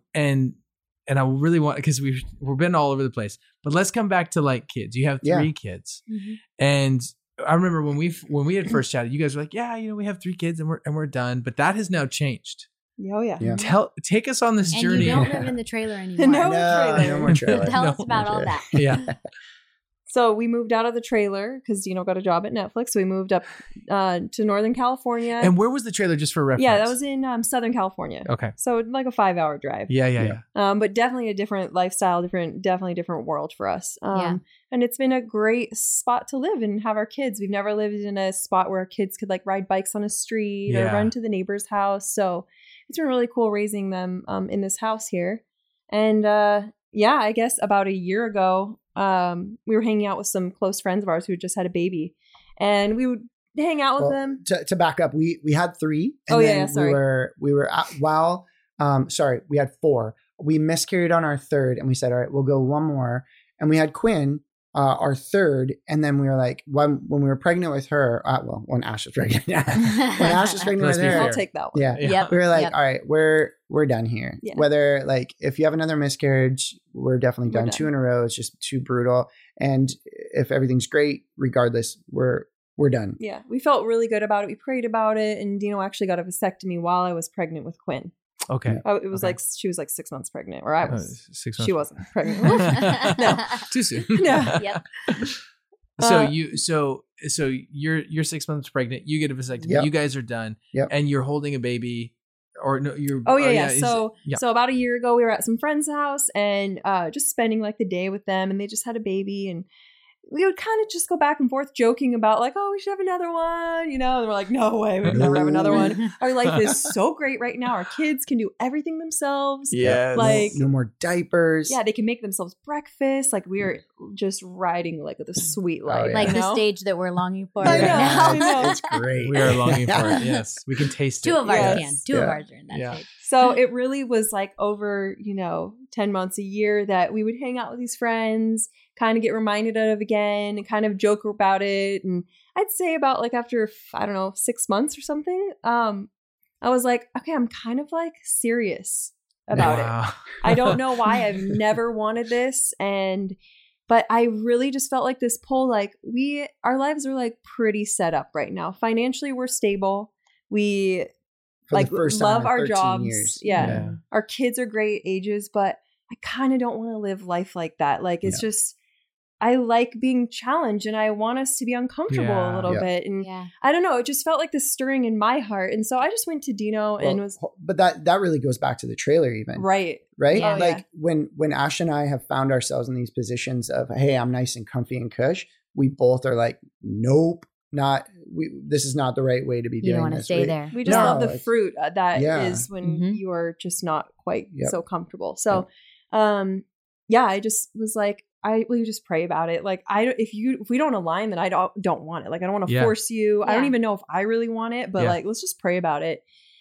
I really want, because we've been all over the place, but let's come back to like kids. You have 3 kids. And I remember when we had first chatted, you guys were like, we have 3 kids and we're done. But that has now changed. Oh yeah. Take us on this journey. And you don't live in the trailer anymore. No more trailer. Tell us about all that. Yeah. So we moved out of the trailer because Dino got a job at Netflix. So we moved up to Northern California. And where was the trailer, just for reference? Yeah, that was in Southern California. Okay. So like a 5-hour drive. Yeah. But definitely a different lifestyle, definitely different world for us. And it's been a great spot to live and have our kids. We've never lived in a spot where our kids could like ride bikes on a street or run to the neighbor's house. So it's been really cool raising them in this house here. And I guess about a year ago, we were hanging out with some close friends of ours who had just had a baby, and we would hang out with them. To back up, we had 3. And sorry. We were we had 4. We miscarried on our 3rd, and we said, all right, we'll go one more. And we had Quinn, our 3rd, and then we were like, when we were pregnant with her, when Ash was pregnant, when Ash was pregnant with her, I'll take that one. Yeah. We were like, all right, we're done here. Yeah. Whether like if you have another miscarriage, we're definitely done. 2 in a row is just too brutal. And if everything's great, regardless, we're done. Yeah, we felt really good about it. We prayed about it, and Dino actually got a vasectomy while I was pregnant with Quinn. Okay. It was like she was like 6 months pregnant, or I was 6 months. She wasn't pregnant. No, too soon. No. Yep. So you're 6 months pregnant. You get a vasectomy. Yep. You guys are done. Yep. And you're holding a baby, or no? You're. So about a year ago, we were at some friend's house and just spending like the day with them, and they just had a baby, and we would kind of just go back and forth joking about like, oh, we should have another one, and we're like, no way, we would never have another one. Our life is so great right now. Our kids can do everything themselves. Yeah. Like no more diapers. Yeah, they can make themselves breakfast. Like we are just riding like the sweet life. Like the stage that we're longing for I right know. now. It's great. We are longing for it. Yes, we can taste it. 2 of ours Yes. can. 2 of ours are in that stage. So it really was like over, 10 months, a year that we would hang out with these friends, kind of get reminded of again and kind of joke about it. And I'd say about like after, 6 months or something, I was like, okay, I'm kind of like serious about it. I don't know why. I've never wanted this. But I really just felt like this pull, like our lives are like pretty set up right now. Financially, we're stable. We like love our jobs. Years. Yeah. Our kids are great ages, but I kind of don't want to live life like that. Like it's just, I like being challenged and I want us to be uncomfortable a little bit. And I don't know, it just felt like this stirring in my heart. And so I just went to Dino and was. But that really goes back to the trailer even. Right. Yeah. Like when Ash and I have found ourselves in these positions of, hey, I'm nice and comfy and cush, we both are like, nope. This is not the right way to be doing this. You don't want to stay there. We just love the fruit that is when you are just not quite so comfortable. So, I just was like, will you just pray about it? Like, if we don't align, then I don't want it. Like, I don't want to force you. Yeah. I don't even know if I really want it, but like, let's just pray about it.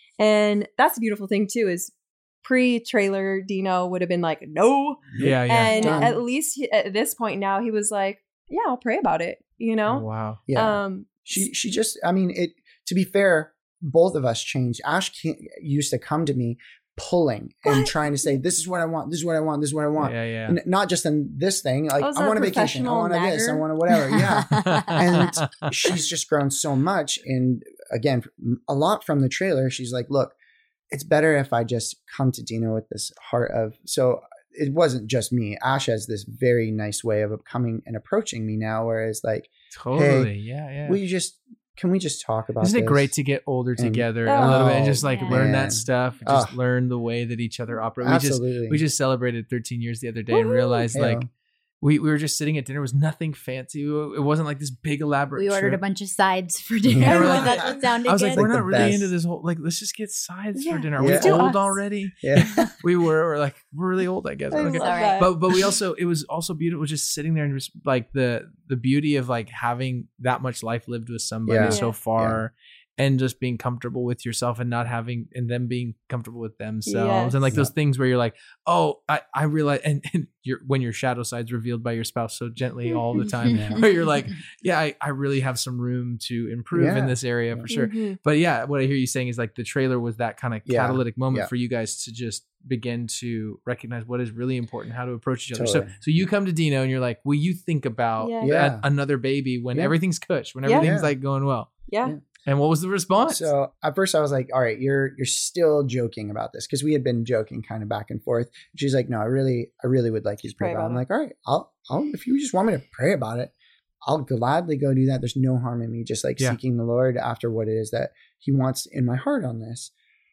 And that's the beautiful thing too, is pre-trailer Dino would have been like, no. Yeah. And Done. at least at this point now, he was like, yeah, I'll pray about it. You know? Wow. Yeah. She just, I mean, to be fair, both of us changed. Ash used to come to me pulling and trying to say, this is what I want. This is what I want. This is what I want. Yeah. And not just in this thing. Like, was I a want a vacation. I professional want a this. I nagger. want a whatever. Yeah. And she's just grown so much. And again, a lot from the trailer. She's like, look, it's better if I just come to Dino with this heart of, so it wasn't just me. Ash has this very nice way of coming and approaching me now, whereas like, Totally. hey, Yeah. can we just talk about Isn't it this? great to get older And- together a little bit and just like Yeah. learn Man. that stuff, just learn the way that each other operate. Absolutely. We just celebrated 13 years the other day and realized Hey-o. like we were just sitting at dinner. It was nothing fancy. It wasn't like this big elaborate. We ordered a trip. bunch of sides for dinner. Yeah, we're like- that sounded I was good. like, we're Like not the really best. into this whole like. Let's just get sides Yeah. for dinner. Are Yeah. we Let's do old us. already? Yeah. We're like we're really old, I guess. I Okay. love Sorry. that. But we also it was also beautiful just sitting there and just like the beauty of like having that much life lived with somebody Yeah. so far and just being comfortable with yourself and not having and them being comfortable with themselves and like Yes. those things where you're like, oh, I realize and when your shadow side's revealed by your spouse so gently all the time Yeah. where you're like, yeah, I really have some room to improve in Yeah. this area for sure. Mhm. But yeah, what I hear you saying is like the trailer was that kind of Yeah. catalytic moment Yeah. for you guys to just begin to recognize what is really important, how to approach each other. Totally. So you come to Dino and you're like, will you think about Yeah. Yeah. another baby when Yeah. everything's cush, when Yeah. everything's Yeah. like going well? Yeah. And what was the response? So at first I was like, all right, you're still joking about this, because we had been joking kind of back and forth. She's like, no, I really would like you to pray about it. I'm like, all right, I'll if you just want me to pray about it, I'll gladly go do that. There's no harm in me just like Yeah. seeking the Lord after what it is that He wants in my heart on this.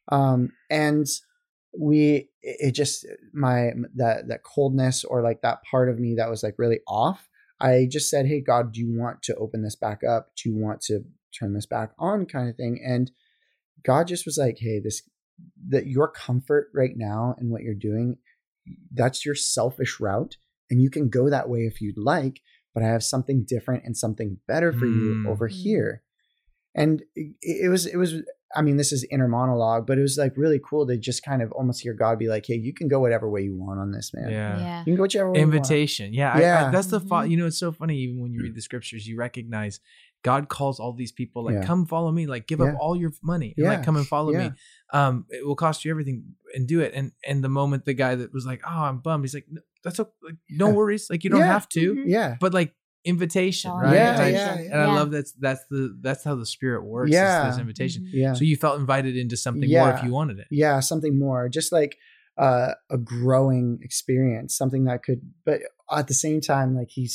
And it just that coldness or like that part of me that was like really off. I just said, hey, God, do you want to open this back up? Do you want to turn this back on, kind of thing? And God just was like, hey, that your comfort right now and what you're doing, that's your selfish route. And you can go that way if you'd like, but I have something different and something better for you over here. And it was, I mean, this is inner monologue, but it was like really cool to just kind of almost hear God be like, hey, you can go whatever way you want on this, man. Yeah. Yeah. You can go whichever way you want. Invitation. Yeah. Yeah. That's the thought. Mhm. You know, it's so funny. Even when you read the scriptures, you recognize God calls all these people like, Yeah. come follow me, like give up Yeah. all your money and Yeah. like come and follow Yeah. me. It will cost you everything and do it. And the moment the guy that was like, oh, I'm bummed. He's like, no, that's okay. Like, no Yeah. worries. Like you don't Yeah. have to, Mhm. Yeah. but like invitation, Calling right? Yeah, Like, yeah, And yeah. I love that's how the spirit works. Is Yeah. this invitation. Mhm. Yeah. So you felt invited into something more if you wanted it. Yeah, something more, just like a growing experience, something that could, but at the same time, like he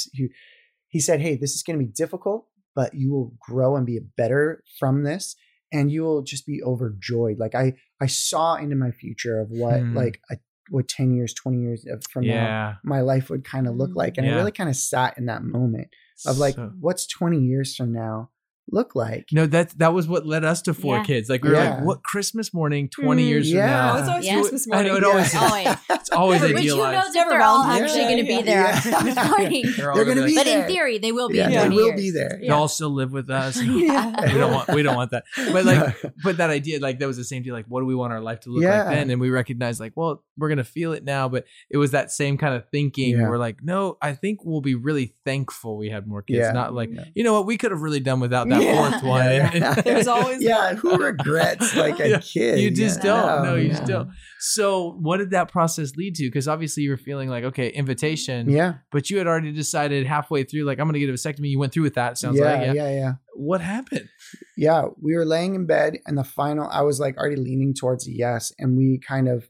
said, hey, this is going to be difficult, but you will grow and be better from this, and you will just be overjoyed. Like I saw into my future of what what 10 years, 20 years from now Yeah. my life would kind of look like, and I Yeah. really kind of sat in that moment of like, So- what's 20 years from now look like? No, that was what led us to 4 Yeah. kids. Like we were Yeah. like, what Christmas morning 20 years from Yeah. now? Oh, it's always Yeah. Christmas I morning. know it always is. Always. It's always Which who idealized. knows if they're all Yeah. actually going to be there Yeah. on Christmas morning. They're all They're gonna gonna be But in there. theory, they will be Yeah, in they 20 will years. be there. They all still live with us. Yeah. we don't want that. But like, but that idea, like that was the same deal. Like, what do we want our life to look Yeah. like then? And we recognized, like, well, we're gonna feel it now. But it was that same kind of thinking. Yeah. We're like, no, I think we'll be really thankful we had more kids. Yeah. Not like, Yeah. you know what, we could have really done without that Yeah. 4th one. Yeah. There's always Yeah, who regrets like a Yeah. kid? You just don't. No, you just no. don't. So, what did that process lead to? Because obviously, you were feeling like, okay, invitation. Yeah, But you had already decided halfway through, like, I'm going to get a vasectomy. You went through with that. It sounds yeah, like, yeah. What happened? Yeah, we were laying in bed, and I was like already leaning towards a yes, and we kind of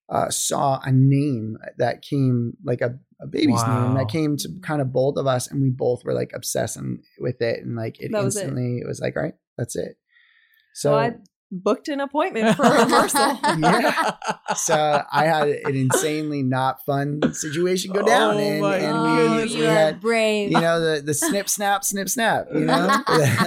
saw a name that came, like a baby's Wow. name that came to kind of both of us, and we both were like obsessing with it, and like it That was it. instantly, it was like, all right, that's it. So I booked an appointment for a reversal. Yeah. So I had an insanely not fun situation go down, Oh and my we goodness. You are had, brave. you know, the snip, snap, you know?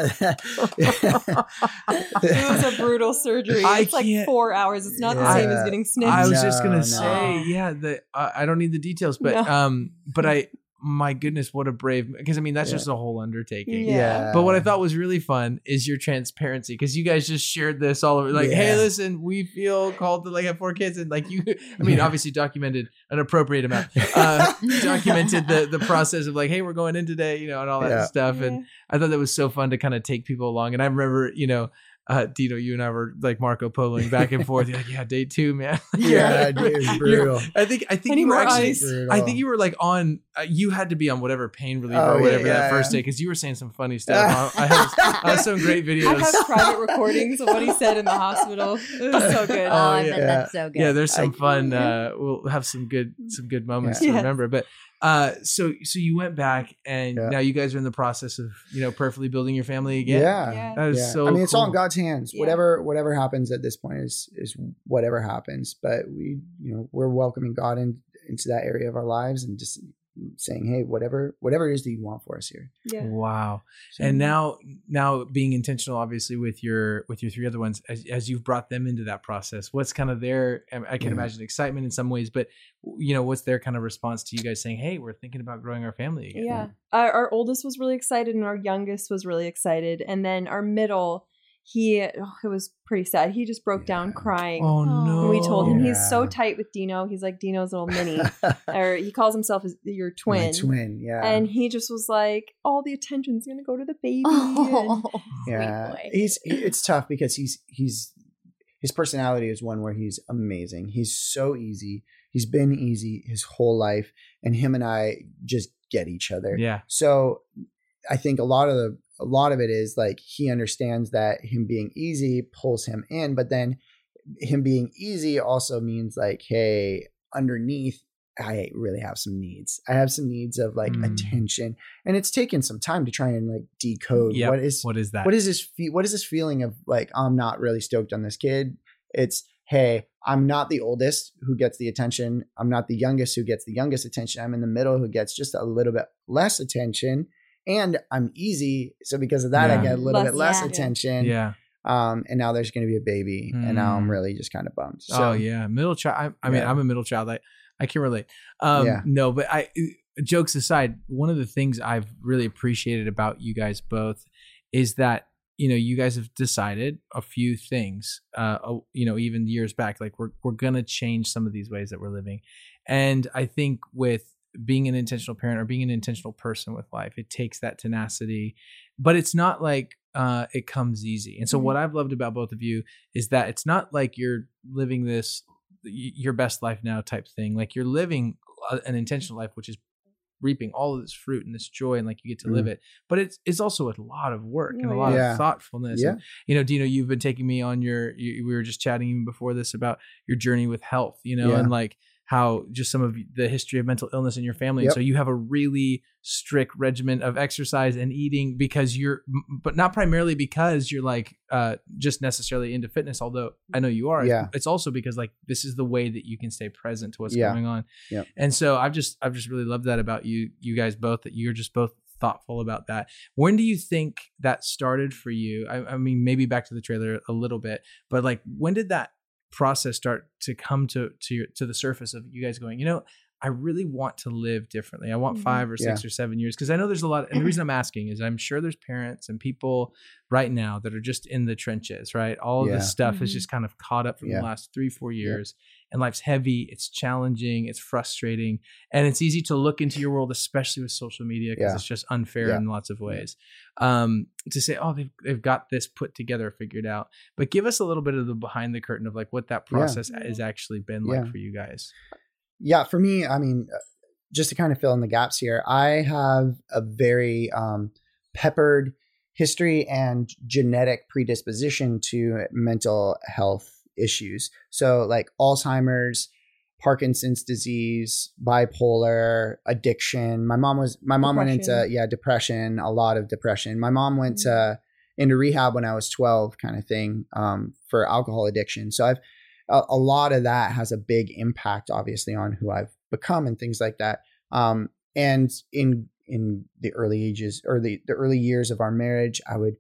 It was a brutal surgery. I It's like can't- 4 hours. It's not the Yeah. same as getting snipped. I was just No, gonna no. say, yeah. I don't need the details, but No. but my goodness, what a brave, because I mean, that's just a whole undertaking. Yeah. But what I thought was really fun is your transparency, because you guys just shared this all over, like, hey, listen, we feel called to like have 4 kids, and like you, I mean, obviously documented an appropriate amount, documented the process of like, hey, we're going in today, you know, and all that stuff. And I thought that was so fun to kind of take people along. And I remember, you know, Dino, you and I were like Marco Poloing back and forth. You're like, yeah, day 2, man. Yeah, dude, it was brutal. I think you were actually, I think you were like on, you had to be on whatever pain relief or whatever that first day, because you were saying some funny stuff. I have some great videos. I have private recordings of what he said in the hospital. It was so good. I bet that's so good. Yeah, there's some fun. We'll have some good moments to remember. But so you went back, and now you guys are in the process of, you know, perfectly building your family again. That is so. I mean, it's cool. all in God's hands. Whatever happens at this point is whatever happens. But we, you know, we're welcoming God into that area of our lives, and just saying, hey, whatever it is that you want for us here. Wow. So, and now being intentional, obviously, with your 3 other ones, as you've brought them into that process, what's kind of their, I can imagine excitement in some ways, but you know, what's their kind of response to you guys saying, hey, we're thinking about growing our family again? Yeah. Our oldest was really excited, and our youngest was really excited. And then our middle, it was pretty sad. He just broke down crying. Oh no. And we told him he's so tight with Dino. He's like Dino's little mini. Or he calls himself your twin. My twin, And he just was like, all the attention's gonna go to the baby. It's tough because his personality is one where he's amazing. He's so easy. He's been easy his whole life, and him and I just get each other. Yeah. So I think a lot of it is like he understands that him being easy pulls him in, but then him being easy also means like, hey, underneath, I really have some needs. I have some needs of like attention, and it's taken some time to try and like decode what is that? What is this feeling of like, I'm not really stoked on this kid. It's, hey, I'm not the oldest who gets the attention. I'm not the youngest who gets the youngest attention. I'm in the middle who gets just a little bit less attention. And I'm easy, so because of that, I get a little bit less attention. Yeah. And now there's going to be a baby, and now I'm really just kind of bummed. So, middle child. I mean, I'm a middle child. I can relate. No, but jokes aside, one of the things I've really appreciated about you guys both is that, you know, you guys have decided a few things. You know, even years back, like we're gonna change some of these ways that we're living, and I think with being an intentional parent or being an intentional person with life, it takes that tenacity, but it's not like it comes easy. And so what I've loved about both of you is that it's not like you're living this your best life now type thing. Like you're living an intentional life, which is reaping all of this fruit and this joy, and like you get to live it, but it's also a lot of work and a lot of thoughtfulness. And, you know, Dino, you've been taking me on we were just chatting even before this about your journey with health, you know, and like how just some of the history of mental illness in your family. And so you have a really strict regimen of exercise and eating but not primarily because you're like just necessarily into fitness, although I know you are. It's also because like this is the way that you can stay present to what's going on. And so I've just really loved that about you guys both, that you're just both thoughtful about that. When do you think that started for you? I mean, maybe back to the trailer a little bit, but like when did that process start to come to the surface of you guys going, you know, I really want to live differently. I want 5 or 6 or 7 years. Because I know there's a lot, and the reason I'm asking is I'm sure there's parents and people right now that are just in the trenches, right? All of this stuff is just kind of caught up from the last 3-4 years, and life's heavy, it's challenging, it's frustrating, and it's easy to look into your world, especially with social media, because it's just unfair in lots of ways. To say, oh, they've got this put together, figured out. But give us a little bit of the behind the curtain of like what that process has actually been like for you guys. Yeah, for me, I mean, just to kind of fill in the gaps here, I have a very peppered history and genetic predisposition to mental health issues. So like Alzheimer's, Parkinson's disease, bipolar, addiction. My mom went into depression, a lot of depression. My mom went into rehab when I was 12, kind of thing, for alcohol addiction. So I've a lot of that has a big impact, obviously, on who I've become and things like that. And in the early ages or the early years of our marriage, it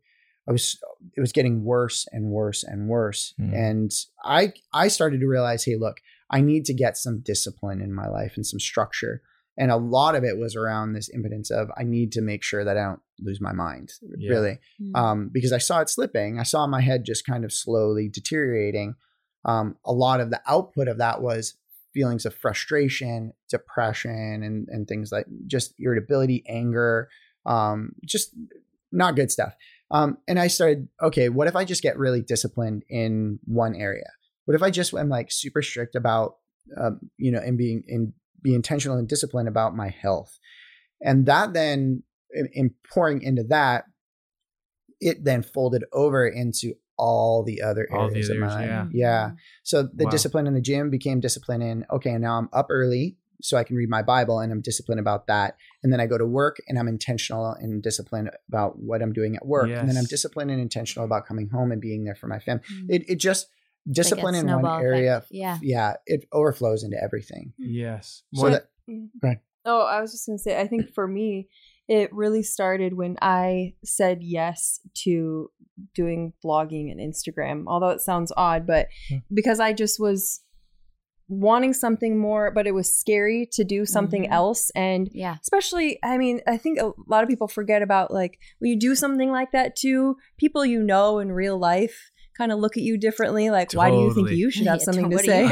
was getting worse and worse and worse. And I started to realize, hey, look, I need to get some discipline in my life and some structure. And a lot of it was around this impotence of, I need to make sure that I don't lose my mind, really. Because I saw it slipping. I saw my head just kind of slowly deteriorating. A lot of the output of that was feelings of frustration, depression, and things like just irritability, anger, just not good stuff. And I started, okay, what if I just get really disciplined in one area? What if I just am like super strict about, and be intentional and disciplined about my health? And that then, in pouring into that, it then folded over into all the other areas of my life. Yeah. So the discipline in the gym became discipline in, okay, now I'm up early so I can read my Bible, and I'm disciplined about that. And then I go to work and I'm intentional and disciplined about what I'm doing at work. And then I'm disciplined and intentional about coming home and being there for my family. It just, discipline in one area. Effect. It overflows into everything. Yes. Go ahead. Oh, I was just going to say, I think for me, it really started when I said yes to doing blogging and Instagram, although it sounds odd, but because I just was wanting something more, but it was scary to do something else. And especially, I mean, I think a lot of people forget about, like, when you do something like that too, people in real life kind of look at you differently. Like, why do you think you should have something to say?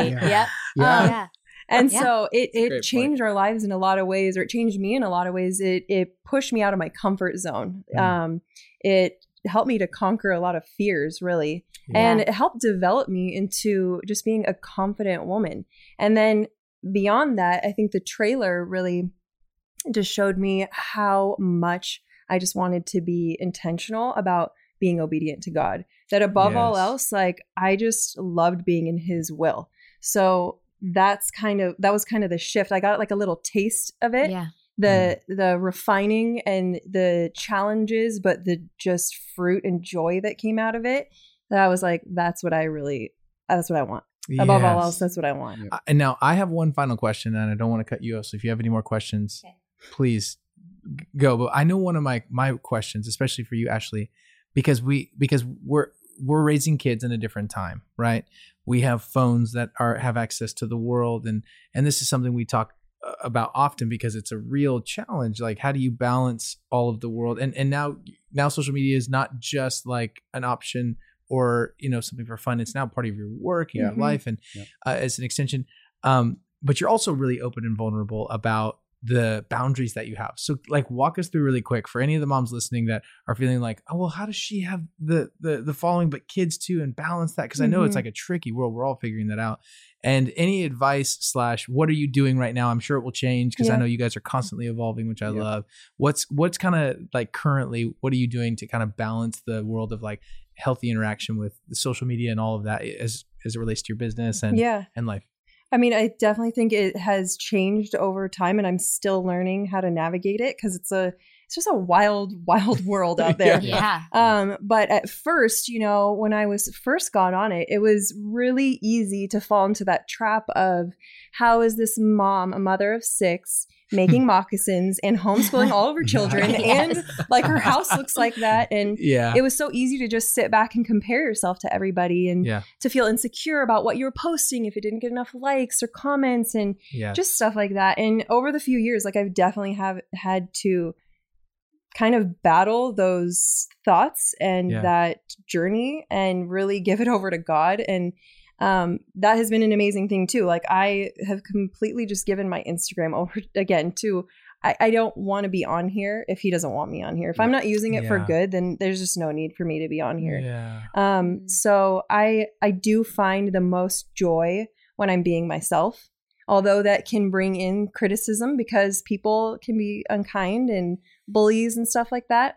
And so it changed our lives in a lot of ways, or it changed me in a lot of ways. It pushed me out of my comfort zone. It helped me to conquer a lot of fears, really. And it helped develop me into just being a confident woman. And then beyond that, I think the trailer really just showed me how much I just wanted to be intentional about being obedient to God. That above all else, like, I just loved being in His will. So that was kind of the shift. I got like a little taste of it. The refining and the challenges, but the just fruit and joy that came out of it, that I was like, that's what I want. Above all else, that's what I want. And now I have one final question, and I don't want to cut you off. So if you have any more questions, please go. But I know one of my questions, especially for you, Ashley, because we're raising kids in a different time, right? We have phones that have access to the world, and this is something we talk about often because it's a real challenge. Like, how do you balance all of the world? And now social media is not just like an option or, something for fun. It's now part of your work, your life, and as an extension. But you're also really open and vulnerable about the boundaries that you have. So, like, walk us through really quick for any of the moms listening that are feeling like, oh, well, how does she have the following but kids too, and balance that? Because I know it's like a tricky world. We're all figuring that out. And any advice / what are you doing right now? I'm sure it will change because I know you guys are constantly evolving, which I love. What's kind of like currently, what are you doing to kind of balance the world of like healthy interaction with the social media and all of that as it relates to your business and life? I mean, I definitely think it has changed over time, and I'm still learning how to navigate it because it's just a wild, wild world out there. But at first, when I was first got on it, it was really easy to fall into that trap of, how is this mom, a mother of 6, making moccasins and homeschooling all of her children, and like her house looks like that. And it was so easy to just sit back and compare yourself to everybody, and to feel insecure about what you were posting if it didn't get enough likes or comments and just stuff like that. And over the few years, like, I've definitely had to kind of battle those thoughts and that journey and really give it over to God. And that has been an amazing thing too. Like, I have completely just given my Instagram over again to, I don't want to be on here if He doesn't want me on here. If I'm not using it for good, then there's just no need for me to be on here. So I do find the most joy when I'm being myself, although that can bring in criticism because people can be unkind and bullies and stuff like that.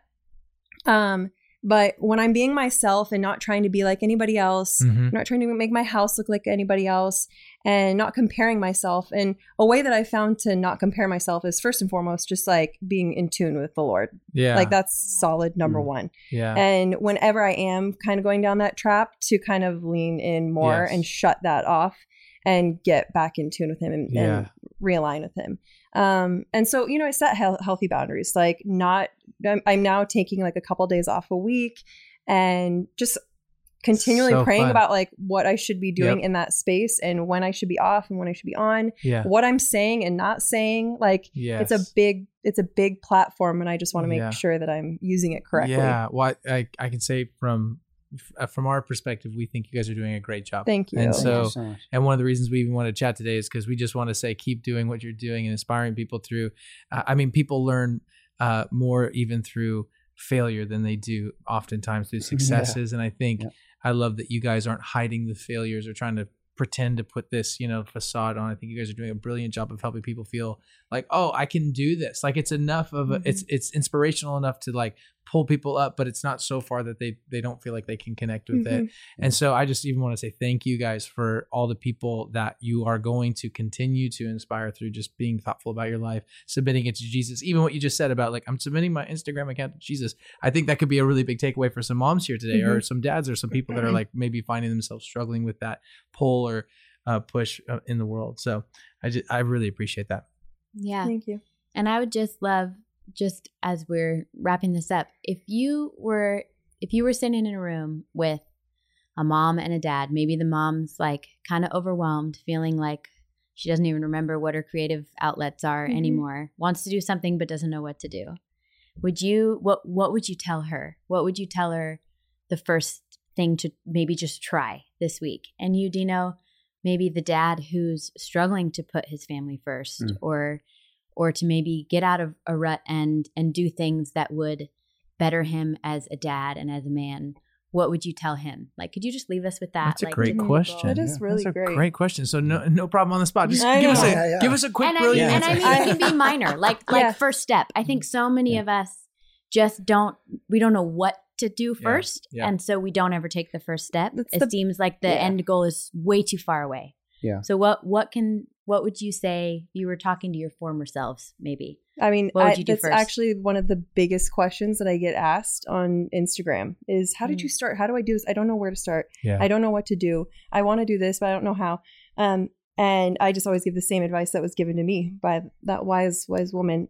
But when I'm being myself and not trying to be like anybody else, not trying to make my house look like anybody else, and not comparing myself. And a way that I found to not compare myself is, first and foremost, just like being in tune with the Lord. Like, that's solid number one. And whenever I am kind of going down that trap, to kind of lean in more and shut that off and get back in tune with Him and realign with Him. And so, I set healthy boundaries, like I'm now taking like a couple days off a week and just continually So praying fun. about like what I should be doing in that space and when I should be off and when I should be on, Yeah. what I'm saying and not saying. Like Yes. it's a big platform, and I just want to make Yeah. sure that I'm using it correctly. Yeah. Well, I can say from our perspective, we think you guys are doing a great job. Thank you. And Thank so, you so much. and one of the reasons we even want to chat today is because we just want to say, keep doing what you're doing and inspiring people through. People learn more even through failure than they do oftentimes through successes. And I think I love that you guys aren't hiding the failures or trying to pretend to put this, facade on. I think you guys are doing a brilliant job of helping people feel like, oh, I can do this. Like it's enough of it's inspirational enough to like pull people up, but it's not so far that they don't feel like they can connect with it. And so I just even want to say thank you guys for all the people that you are going to continue to inspire through just being thoughtful about your life, submitting it to Jesus. Even what you just said about like, I'm submitting my Instagram account to Jesus. I think that could be a really big takeaway for some moms here today, or some dads, or some people that are like maybe finding themselves struggling with that pull or push in the world. So I really appreciate that. Yeah. Thank you. And I would just love, just as we're wrapping this up, if you were sitting in a room with a mom and a dad, maybe the mom's like kind of overwhelmed, feeling like she doesn't even remember what her creative outlets are anymore, wants to do something but doesn't know what to do. What would you tell her? What would you tell her the first thing to maybe just try this week? And you, Dino, maybe the dad who's struggling to put his family first, or to maybe get out of a rut and do things that would better him as a dad and as a man. What would you tell him? Like, could you just leave us with that? That's a great question. That is really That's a great. great question. So no problem on the spot. Just I give know. us a quick And brilliant I answer. mean, it can be minor, like first step. I think so many of us just don't know what to do first. Yeah. And so we don't ever take the first step. That's It seems like the end goal is way too far away. Yeah. So what would you say if you were talking to your former selves, maybe? I mean, What would you do that's first? actually one of the biggest questions that I get asked on Instagram is, how did you start? How do I do this? I don't know where to start. Yeah. I don't know what to do. I want to do this, but I don't know how. And I just always give the same advice that was given to me by that wise woman.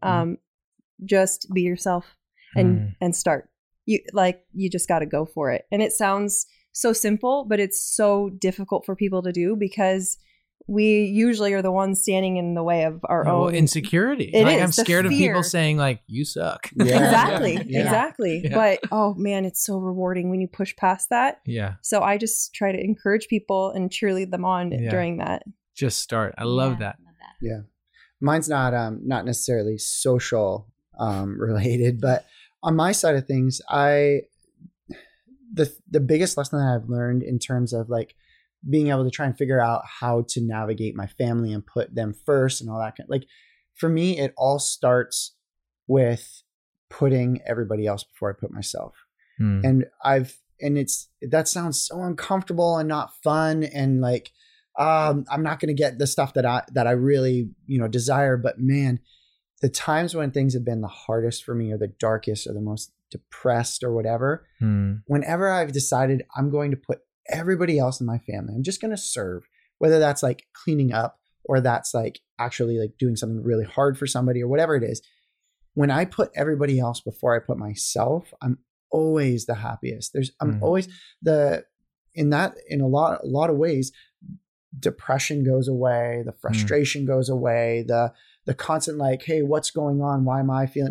Just be yourself and start. You just got to go for it. And it sounds so simple, but it's so difficult for people to do because we usually are the ones standing in the way of our own insecurity. It like is, I'm the scared of fear. people saying like, you suck. Exactly. Yeah. Exactly. Yeah. But oh man, it's so rewarding when you push past that. Yeah. So I just try to encourage people and cheerlead them on Yeah. during that. Just start. I love that. Yeah. Mine's not necessarily social related, but on my side of things, the biggest lesson that I've learned in terms of like being able to try and figure out how to navigate my family and put them first and all that like for me, it all starts with putting everybody else before I put myself. And that sounds so uncomfortable and not fun. And like, I'm not going to get the stuff that I really, desire, but man, the times when things have been the hardest for me or the darkest or the most depressed or whatever, whenever I've decided I'm going to put everybody else in my family, I'm just going to serve, whether that's like cleaning up or that's like actually like doing something really hard for somebody or whatever it is. When I put everybody else before I put myself, I'm always the happiest. I'm always in a lot of ways, depression goes away, the frustration goes away, the constant like, hey, what's going on? Why am I feeling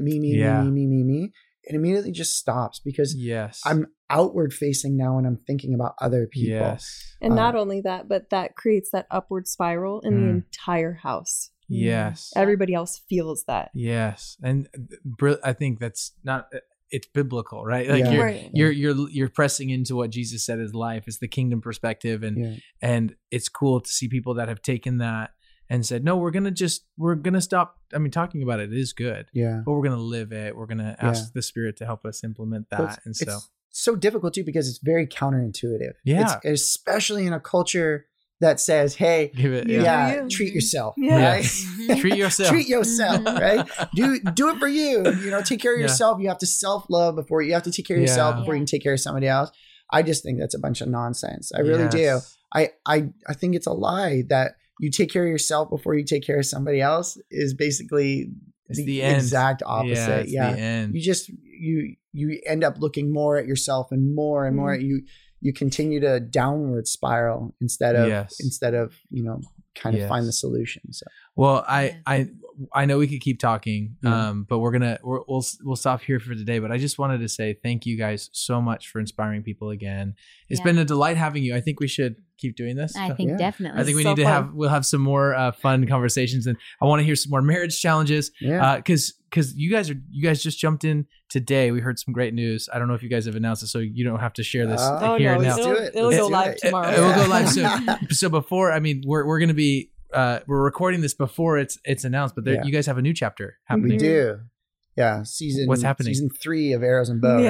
me? It immediately just stops because I'm outward facing now and I'm thinking about other people. Yes. And not only that, but that creates that upward spiral in the entire house. Yes. Everybody else feels that. Yes. And I think that's not, it's biblical, right? Like Yeah. you're pressing into what Jesus said is life. It's the kingdom perspective. And it's cool to see people that have taken that and said, no, we're going to stop. I mean, talking about it is good, but we're going to live it. We're going to ask the Spirit to help us implement that. It's so difficult too, because it's very counterintuitive. Yeah. It's, especially in a culture that says, hey, treat yourself, right? Treat yourself. Treat yourself, right? Do it for you. Take care of yourself. You have to self-love before you have to take care of yourself before you can take care of somebody else. I just think that's a bunch of nonsense. I really do. I think it's a lie that you take care of yourself before you take care of somebody else is basically the exact opposite. The end. You end up looking more at yourself and more at you. you continue to downward spiral instead of kind of find the solution. So well, I know we could keep talking, but we'll stop here for today. But I just wanted to say thank you guys so much for inspiring people again. It's been a delight having you. I think we should keep doing this. I think definitely. I think we need to we'll have some more fun conversations, and I want to hear some more marriage challenges. Because you guys just jumped in today. We heard some great news. I don't know if you guys have announced it, so you don't have to share this here now. It'll go live tomorrow. It will go live soon. So before, we're going to be we're recording this before it's announced, but you guys have a new chapter happening. We do. Yeah, what's happening? Season 3 of Arrows and Bow.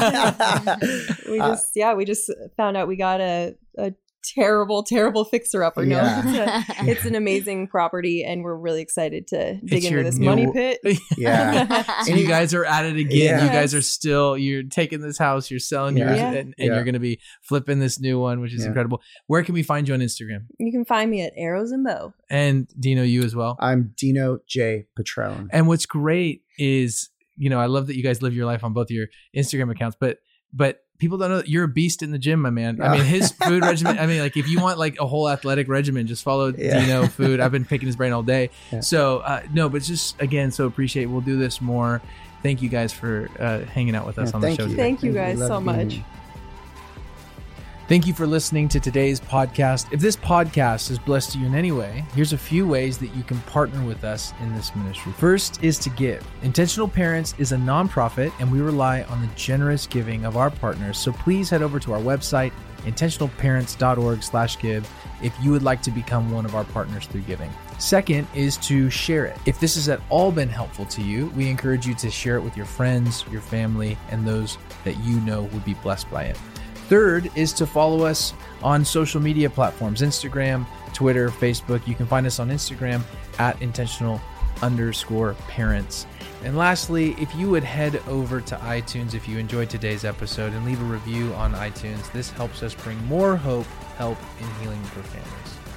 Right? we just found out we got a terrible fixer-upper. It's an amazing property, and we're really excited to dig into this money pit. So you guys are at it again. You guys are you're taking this house, you're selling yours, and you're going to be flipping this new one, which is incredible. Where can we find you on Instagram? You can find me at Arrows and Bow. And Dino, you as well? I'm Dino J. Patron. And what's great is, I love that you guys live your life on both your Instagram accounts, but people don't know that you're a beast in the gym, my man. I mean, his food regimen, if you want like a whole athletic regimen, just follow Dino Food. I've been picking his brain all day. So, but just again, so appreciate it. We'll do this more. Thank you guys for hanging out with us on the show today. Thank you guys so much. Thank you for listening to today's podcast. If this podcast has blessed you in any way, here's a few ways that you can partner with us in this ministry. First is to give. Intentional Parents is a nonprofit, and we rely on the generous giving of our partners. So please head over to our website, intentionalparents.org/give, if you would like to become one of our partners through giving. Second is to share it. If this has at all been helpful to you, we encourage you to share it with your friends, your family, and those that you know would be blessed by it. Third is to follow us on social media platforms, Instagram, Twitter, Facebook. You can find us on Instagram at intentional_parents. And lastly, if you would head over to iTunes if you enjoyed today's episode and leave a review on iTunes, this helps us bring more hope, help, and healing for families.